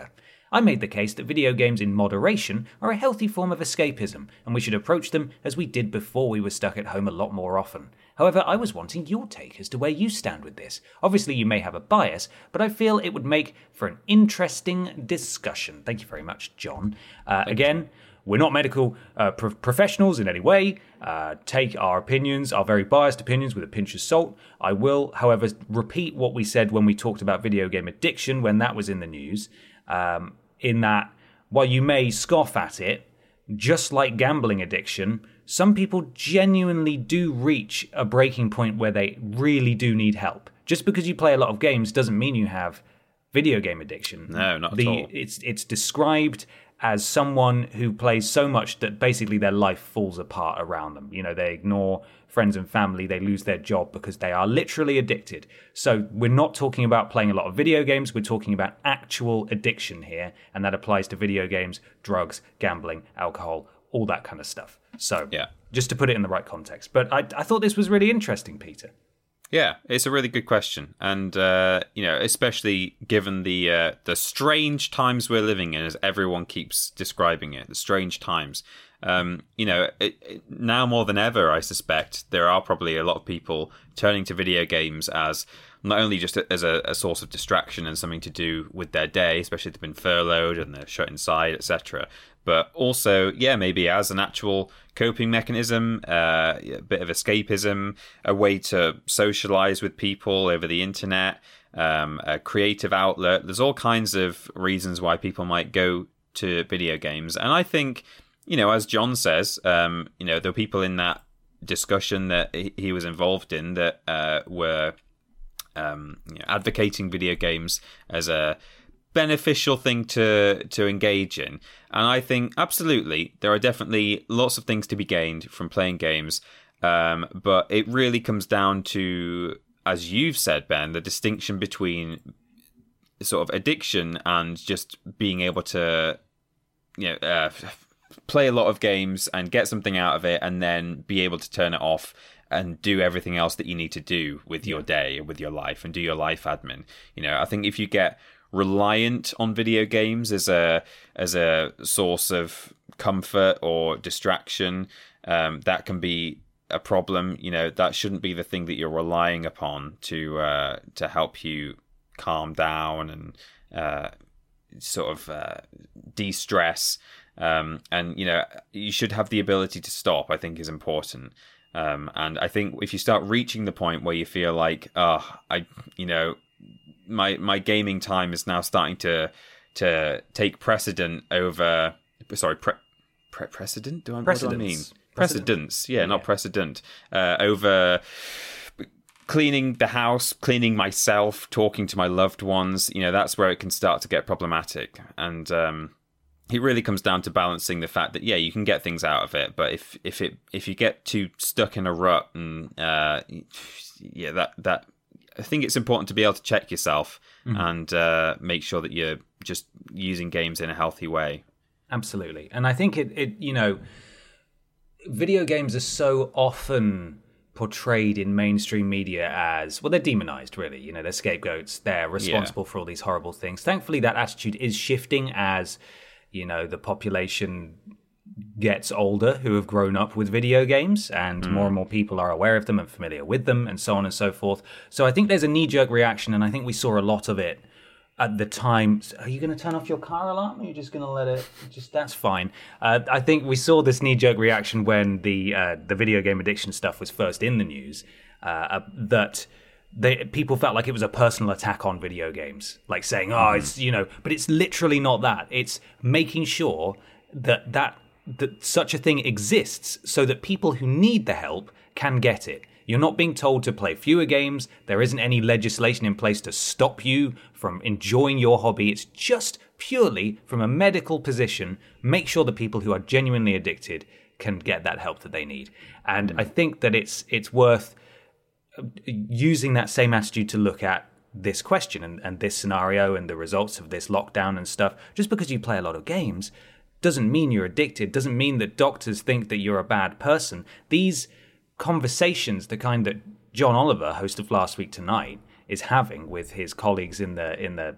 I made the case that video games in moderation are a healthy form of escapism, and we should approach them as we did before we were stuck at home a lot more often. However, I was wanting your take as to where you stand with this. Obviously, you may have a bias, but I feel it would make for an interesting discussion. Thank you very much, John. Uh, again, we're not medical uh, pro- professionals in any way. Uh, take our opinions, our very biased opinions, with a pinch of salt. I will, however, repeat what we said when we talked about video game addiction when that was in the news. Um, in that, while you may scoff at it, just like gambling addiction, some people genuinely do reach a breaking point where they really do need help. Just because you play a lot of games doesn't mean you have video game addiction. No, not the, at all. It's, it's described as someone who plays so much that basically their life falls apart around them. You know, they ignore friends and family, they lose their job because they are literally addicted. So we're not talking about playing a lot of video games, we're talking about actual addiction here, and that applies to video games, drugs, gambling, alcohol, all that kind of stuff. So, yeah, just to put it in the right context. But I, I thought this was really interesting, Peter. Yeah, it's a really good question, and uh, you know, especially given the uh, the strange times we're living in, as everyone keeps describing it, the strange times. Um, you know, it, it, now more than ever, I suspect there are probably a lot of people turning to video games as not only just as a, a source of distraction and something to do with their day, especially if they've been furloughed and they're shut inside, et cetera, but also, yeah, maybe as an actual coping mechanism, uh, a bit of escapism, a way to socialize with people over the internet, um, a creative outlet. There's all kinds of reasons why people might go to video games. And I think, you know, as John says, um, you know, there were people in that discussion that he was involved in that uh, were um, you know, advocating video games as a beneficial thing to to engage in. And I think absolutely there are definitely lots of things to be gained from playing games, um, but it really comes down to, as you've said, Ben, the distinction between sort of addiction and just being able to, you know, uh, play a lot of games and get something out of it and then be able to turn it off and do everything else that you need to do with your day, with your life, and do your life admin. You know, I think if you get reliant on video games as a as a source of comfort or distraction, um, that can be a problem. You know, that shouldn't be the thing that you're relying upon to uh, to help you calm down and uh, sort of uh, de-stress. Um, and you know, you should have the ability to stop, I think, is important. Um, and I think if you start reaching the point where you feel like, oh, I, you know, my my gaming time is now starting to to take precedent over, sorry, pre, pre, precedent? Do I, what do I mean? Precedence, yeah, yeah, not precedent. Uh, over cleaning the house, cleaning myself, talking to my loved ones, you know, that's where it can start to get problematic. And um, it really comes down to balancing the fact that, yeah, you can get things out of it, but if if it if you get too stuck in a rut, and uh, yeah, that that I think it's important to be able to check yourself mm-hmm. and uh, make sure that you're just using games in a healthy way. Absolutely, and I think it it you know, video games are so often portrayed in mainstream media as, well, they're demonized, really. You know, they're scapegoats. They're responsible yeah. for all these horrible things. Thankfully, that attitude is shifting as, you know, the population gets older who have grown up with video games, and mm. more and more people are aware of them and familiar with them, and so on and so forth. So I think there's a knee-jerk reaction, and I think we saw a lot of it at the time. Are you going to turn off your car alarm, or are you just going to let it just, that's fine. Uh, I think we saw this knee-jerk reaction when the uh, the video game addiction stuff was first in the news, uh, that they, people felt like it was a personal attack on video games, like saying, oh, mm-hmm. it's, you know, but it's literally not that. It's making sure that that that such a thing exists so that people who need the help can get it. You're not being told to play fewer games. There isn't any legislation in place to stop you from enjoying your hobby. It's just purely from a medical position. Make sure the people who are genuinely addicted can get that help that they need. And mm. I think that it's it's worth using that same attitude to look at this question and, and this scenario and the results of this lockdown and stuff. Just because you play a lot of games doesn't mean you're addicted, doesn't mean that doctors think that you're a bad person. These conversations, the kind that John Oliver, host of Last Week Tonight, is having with his colleagues in the in the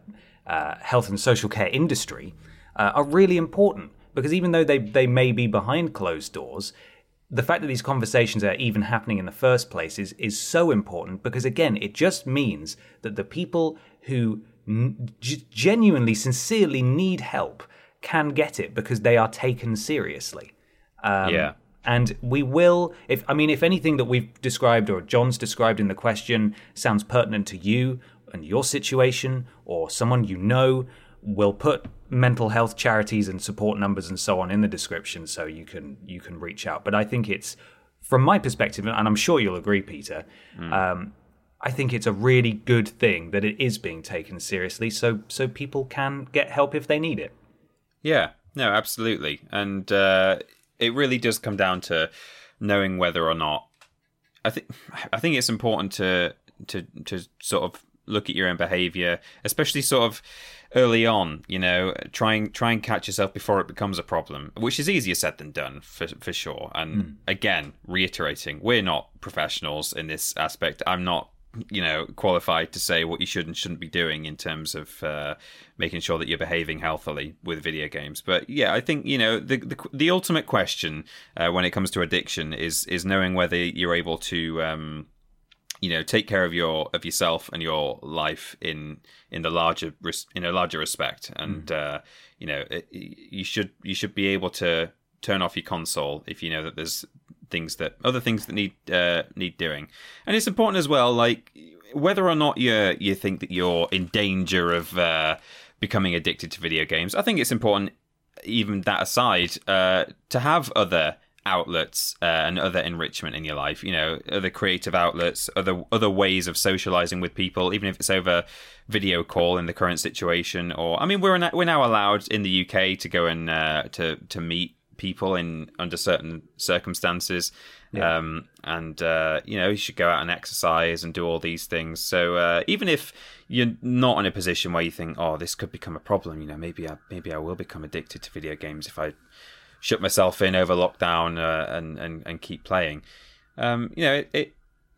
uh, health and social care industry uh, are really important, because even though they, they may be behind closed doors, the fact that these conversations are even happening in the first place is, is so important, because, again, it just means that the people who n- g- genuinely, sincerely need help can get it because they are taken seriously. Um, yeah. And we will, if I mean, if anything that we've described or John's described in the question sounds pertinent to you and your situation or someone you know, we'll put mental health charities and support numbers and so on in the description so you can you can reach out. But I think it's, from my perspective, and I'm sure you'll agree, Peter, mm. um, I think it's a really good thing that it is being taken seriously so so people can get help if they need it. Yeah, no, absolutely. And uh it really does come down to knowing whether or not. I think I think it's important to to to sort of look at your own behaviour, especially sort of early on. You know, try and try and catch yourself before it becomes a problem, which is easier said than done for for sure. And mm. again, reiterating, we're not professionals in this aspect. I'm not, you know, qualified to say what you should and shouldn't be doing in terms of uh, making sure that you're behaving healthily with video games. But yeah, I think, you know, the the, the ultimate question uh, when it comes to addiction is is knowing whether you're able to, um, you know, take care of your of yourself and your life in in the larger in a larger respect. And mm. uh, you know, it, you should you should be able to turn off your console if you know that there's things that other things that need uh, need doing. And it's important as well, like whether or not you you think that you're in danger of uh, becoming addicted to video games. I think it's important, even that aside, uh, to have other outlets uh, and other enrichment in your life. You know, other creative outlets, other other ways of socializing with people, even if it's over video call in the current situation. Or I mean, we're we're now allowed in the U K to go and uh, to to meet people in under certain circumstances, yeah. um, and uh, you know, you should go out and exercise and do all these things. So uh, even if you're not in a position where you think, oh, this could become a problem, you know, maybe I maybe I will become addicted to video games if I shut myself in over lockdown uh, and, and and keep playing. Um, you know, it, it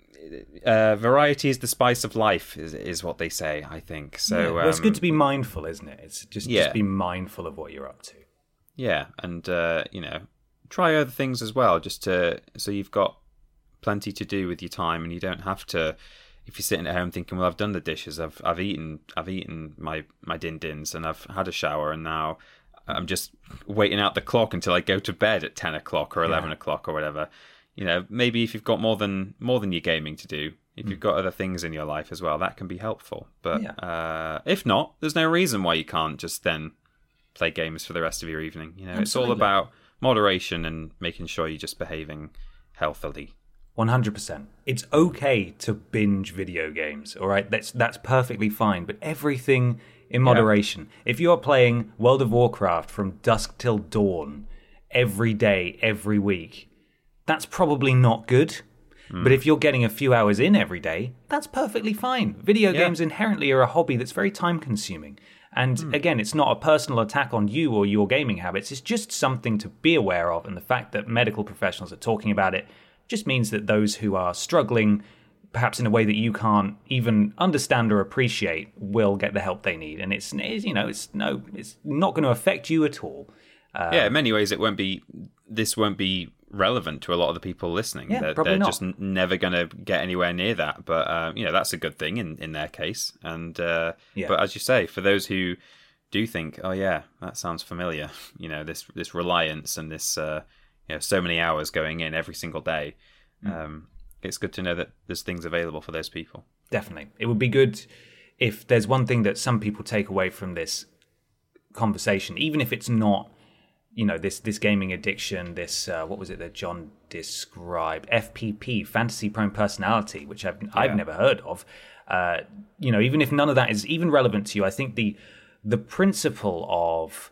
uh, variety is the spice of life, is is what they say, I think. So yeah. Well, it's um, good to be mindful, isn't it? It's just yeah. just be mindful of what you're up to. Yeah, and uh, you know, try other things as well, just to so you've got plenty to do with your time, and you don't have to. If you're sitting at home thinking, "Well, I've done the dishes, I've I've eaten, I've eaten my my din dins, and I've had a shower, and now I'm just waiting out the clock until I go to bed at ten o'clock or eleven yeah. o'clock or whatever." You know, maybe if you've got more than more than your gaming to do, if you've got other things in your life as well, that can be helpful. But yeah. uh, if not, there's no reason why you can't just then play games for the rest of your evening. You know, Absolutely. It's all about moderation and making sure you're just behaving healthily. one hundred percent. It's okay to binge video games, all right? That's that's perfectly fine, but everything in moderation. Yeah. If you're playing World of Warcraft from dusk till dawn every day, every week, that's probably not good. Mm. But if you're getting a few hours in every day, that's perfectly fine. Video yeah. games inherently are a hobby that's very time-consuming. And mm. again, it's not a personal attack on you or your gaming habits. It's just something to be aware of. And the fact that medical professionals are talking about it just means that those who are struggling, perhaps in a way that you can't even understand or appreciate, will get the help they need. And it's, it's you know, it's no, it's not going to affect you at all. Uh, yeah, in many ways, it won't be. This won't be relevant to a lot of the people listening. Yeah, they're probably they're not. just never going to get anywhere near that. But uh, you know, that's a good thing in, in their case. And uh, yeah. but as you say, for those who do think, oh yeah, that sounds familiar. You know, this this reliance and this uh, you know, so many hours going in every single day. Mm. Um, it's good to know that there's things available for those people. Definitely, it would be good if there's one thing that some people take away from this conversation, even if it's not, you know, this this gaming addiction, this uh, what was it that John described? F P P, fantasy prone personality, which I've yeah. I've never heard of. Uh, you know, even if none of that is even relevant to you, I think the the principle of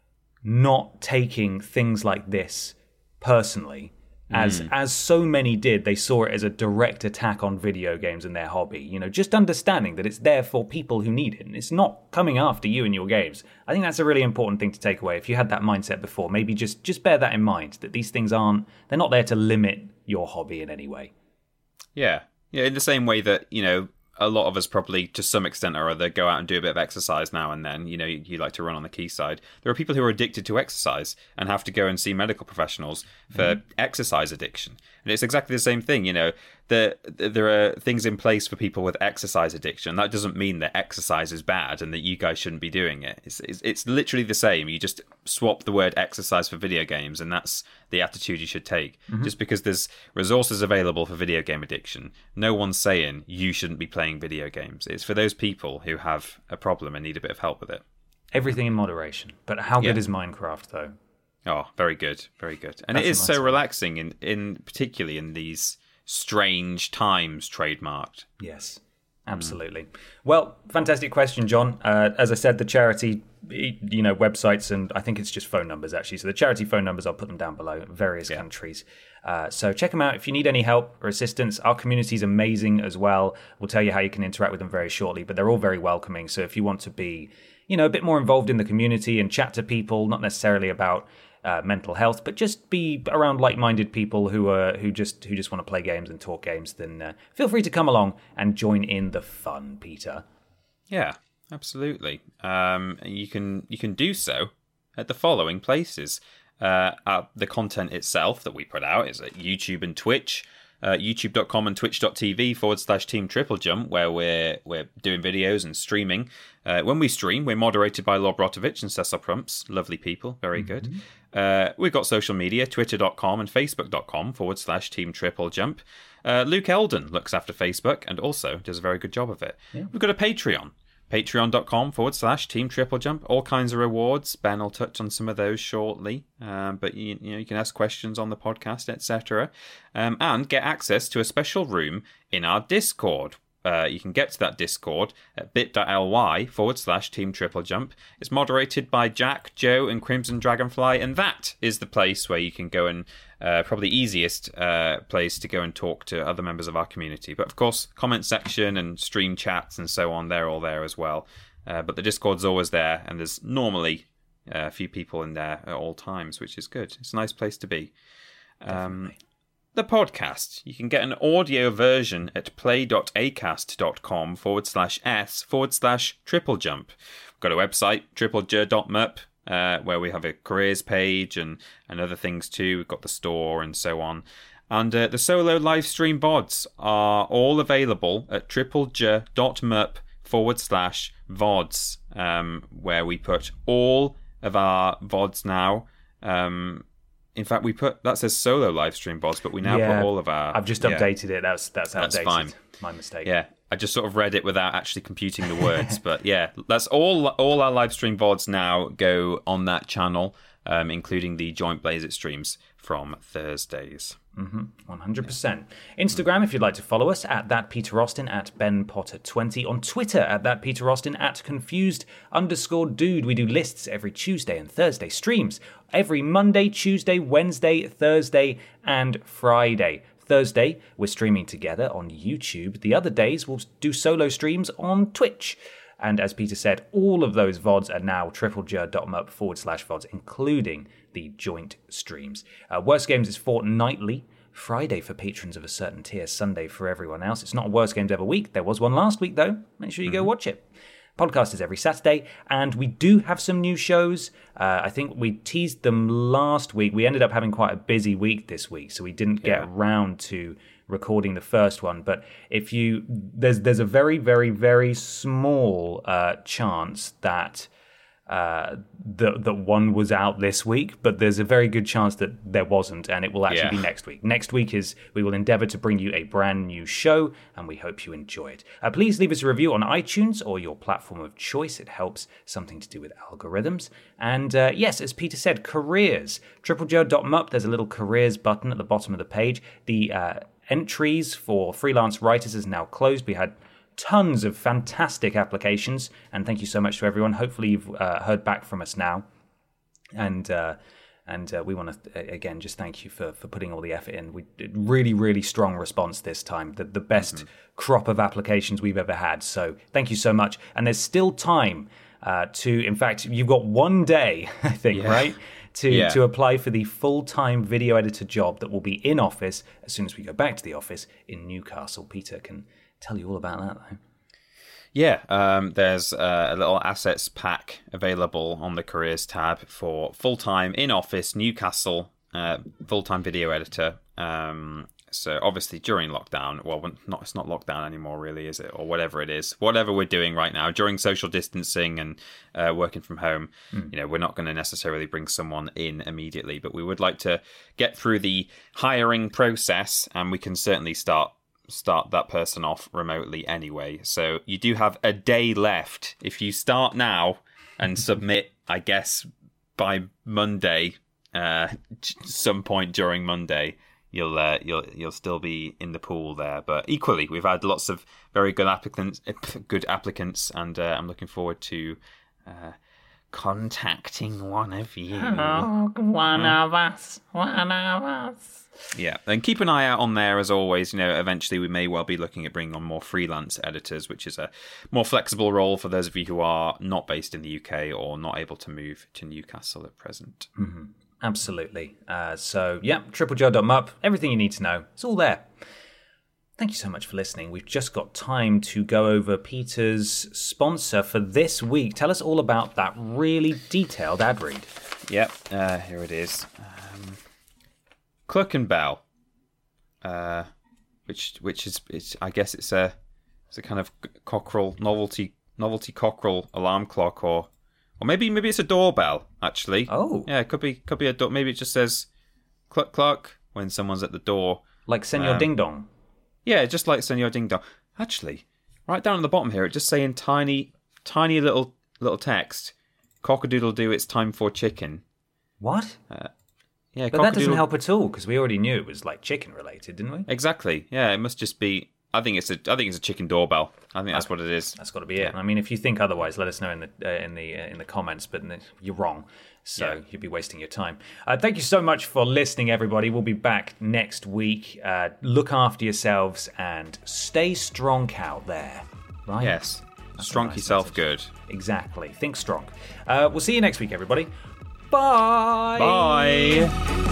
not taking things like this personally, as mm. as so many did, they saw it as a direct attack on video games and their hobby. You know, just understanding that it's there for people who need it, and it's not coming after you and your games. I think that's a really important thing to take away. If you had that mindset before, maybe just just bear that in mind, that these things aren't, they're not there to limit your hobby in any way. Yeah. Yeah, in the same way that, you know, a lot of us probably, to some extent or other, go out and do a bit of exercise now and then. You know, you, you like to run on the quayside. There are people who are addicted to exercise and have to go and see medical professionals for mm-hmm. exercise addiction. And it's exactly the same thing. You know, the, the, there are things in place for people with exercise addiction. That doesn't mean that exercise is bad and that you guys shouldn't be doing it. It's, it's, it's literally the same. You just swap the word exercise for video games, and that's the attitude you should take. Mm-hmm. Just because there's resources available for video game addiction, no one's saying you shouldn't be playing video games. It's for those people who have a problem and need a bit of help with it. Everything in moderation. But how good yeah. is Minecraft, though? Oh, very good, very good. And That's it is nice so one. relaxing, in, in particularly in these strange times, trademarked. Yes, absolutely. Mm. Well, fantastic question, John. Uh, as I said, the charity, you know, websites, and I think it's just phone numbers, actually. So the charity phone numbers, I'll put them down below, various yeah. countries. Uh, so check them out if you need any help or assistance. Our community is amazing as well. We'll tell you how you can interact with them very shortly, but they're all very welcoming. So if you want to be, you know, a bit more involved in the community and chat to people, not necessarily about Uh, mental health, but just be around like-minded people who are who just who just want to play games and talk games, then uh, feel free to come along and join in the fun, Peter. Yeah, absolutely. Um, you can you can do so at the following places. Uh, uh, the content itself that we put out is at YouTube and Twitch. Uh, YouTube.com and Twitch.tv forward slash Team Triple Jump, where we're we're doing videos and streaming. Uh, when we stream, we're moderated by Lob Rotovich and Cecil Prumps. Lovely people, very mm-hmm. good. Uh, we've got social media, Twitter.com and Facebook.com forward slash Team Triple Jump. Uh, Luke Eldon looks after Facebook and also does a very good job of it. Yeah. We've got a Patreon. Patreon.com forward slash Team Triple Jump. All kinds of rewards. Ben will touch on some of those shortly. Um, but you, you know, you can ask questions on the podcast, et cetera. Um, and get access to a special room in our Discord. Uh, you can get to that Discord at bit.ly forward slash Team Triple Jump. It's moderated by Jack, Joe, and Crimson Dragonfly, and that is the place where you can go and uh, probably easiest uh, place to go and talk to other members of our community. But of course, comment section and stream chats and so on, they're all there as well. Uh, but the Discord's always there, and there's normally uh, a few people in there at all times, which is good. It's a nice place to be. Um, The podcast. You can get an audio version at play.acast.com forward slash s forward slash triple jump. We've got a website, triplej.mup, uh, where we have a careers page and, and other things too. We've got the store and so on. And uh, the solo live stream V O Ds are all available at triplej.mup forward slash V O Ds, um, where we put all of our V O Ds now. Um, In fact, we put that says solo live stream V O Ds, but we now yeah, put all of our. I've just updated yeah. it. That's that's outdated. That's fine. My mistake. Yeah, I just sort of read it without actually computing the words. But yeah, that's all. All our live stream V O Ds now go on that channel, um, including the joint Blaze It streams from Thursdays. Mm-hmm. one hundred percent. Instagram, if you'd like to follow us, at that Peter Austin, at Ben Potter twenty. On Twitter, at that Peter Austin, at confused underscore dude. We do lists every Tuesday and Thursday. Streams every Monday, Tuesday, Wednesday, Thursday, and Friday. Thursday, we're streaming together on YouTube. The other days, we'll do solo streams on Twitch. And as Peter said, all of those V O Ds are now triplej.mup forward slash V O Ds, including the joint streams. Uh, Worst Games is fortnightly. Friday for patrons of a certain tier, Sunday for everyone else. It's not Worst Games Ever week. There was one last week, though. Make sure you go watch it. Podcast is every Saturday, and we do have some new shows. Uh, I think we teased them last week. We ended up having quite a busy week this week, so we didn't get yeah. around to recording the first one. But if you there's there's a very very very small uh, chance that uh, that that one was out this week, but there's a very good chance that there wasn't, and it will actually yeah. be next week. Next week is we will endeavour to bring you a brand new show, and we hope you enjoy it. Uh, please leave us a review on iTunes or your platform of choice. It helps. Something to do with algorithms. And uh, yes, as Peter said, careers. triplej.mup. There's a little careers button at the bottom of the page. The uh, entries for freelance writers is now closed. We had tons of fantastic applications, and thank you so much to everyone. Hopefully you've uh, heard back from us now, and uh, and uh, we want to again just thank you for for putting all the effort in. We did really really strong response this time, the the best mm-hmm. crop of applications we've ever had. So thank you so much, and there's still time uh, to. In fact, you've got one day, I think, yeah. right, to, yeah. to apply for the full-time video editor job that will be in office as soon as we go back to the office in Newcastle. Peter can tell you all about that, though. Yeah, um, there's uh, a little assets pack available on the careers tab for full-time in-office Newcastle uh, full-time video editor. Um, so obviously during lockdown, well, not it's not lockdown anymore, really, is it? Or whatever it is, whatever we're doing right now during social distancing and uh, working from home. Mm. You know, we're not going to necessarily bring someone in immediately, but we would like to get through the hiring process, and we can certainly start. start that person off remotely anyway. So you do have a day left. If you start now and submit, I guess, by Monday, uh, some point during Monday, you'll uh, you'll you'll still be in the pool there. But equally, we've had lots of very good applicants, good applicants, and uh, I'm looking forward to uh, contacting one of you. Oh, one of us, one of us. Yeah, and keep an eye out on there as always. You know, eventually we may well be looking at bringing on more freelance editors, which is a more flexible role for those of you who are not based in the U K or not able to move to Newcastle at present. Mm-hmm. Absolutely. Uh, so, yeah, triple j dot m u p, everything you need to know, it's all there. Thank you so much for listening. We've just got time to go over Peter's sponsor for this week. Tell us all about that really detailed ad read. Yep, uh, here it is. Um, Cluck and Bell, uh, which which is it's I guess it's a it's a kind of cockerel novelty novelty cockerel alarm clock, or or maybe maybe it's a doorbell actually. Oh, yeah, it could be could be a door. Maybe it just says cluck cluck when someone's at the door, like Senor um, Ding Dong. Yeah, just like Senor Ding Dong. Actually, right down at the bottom here, it just saying tiny tiny little little text. Cock-a-doodle-doo, it's time for chicken. What? Uh, Yeah, but that doesn't help at all because we already knew it was like chicken related, didn't we? Exactly. Yeah, it must just be. I think it's a. I think it's a chicken doorbell. I think that's okay. what it is. That's got to be it. I mean, if you think otherwise, let us know in the uh, in the uh, in the comments. But you're wrong, so yeah. you'd be wasting your time. Uh, thank you so much for listening, everybody. We'll be back next week. Uh, look after yourselves and stay strong out there. Right? Yes. That's strong nice yourself message. Good. Exactly. Think strong. Uh, we'll see you next week, everybody. Bye. Bye.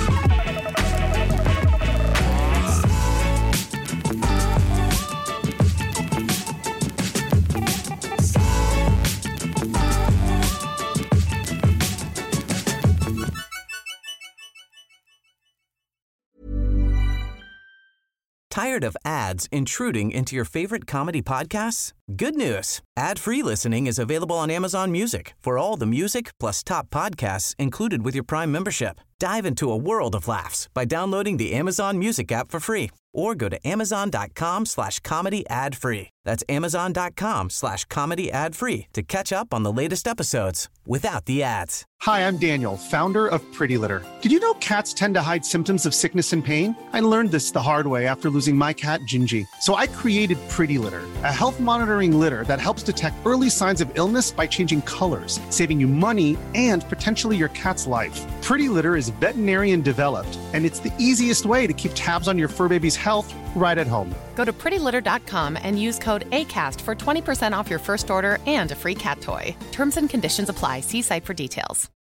Tired of ads intruding into your favorite comedy podcasts? Good news. Ad-free listening is available on Amazon Music for all the music plus top podcasts included with your Prime membership. Dive into a world of laughs by downloading the Amazon Music app for free or go to amazon.com slash comedy ad free. That's amazon.com slash comedy ad free to catch up on the latest episodes without the ads. Hi, I'm Daniel, founder of Pretty Litter. Did you know cats tend to hide symptoms of sickness and pain? I learned this the hard way after losing my cat, Gingy. So I created Pretty Litter, a health monitoring litter that helps detect early signs of illness by changing colors, saving you money and potentially your cat's life. Pretty Litter is veterinarian developed, and it's the easiest way to keep tabs on your fur baby's health right at home. Go to pretty litter dot com and use code ACAST for twenty percent off your first order and a free cat toy. Terms and conditions apply. See site for details.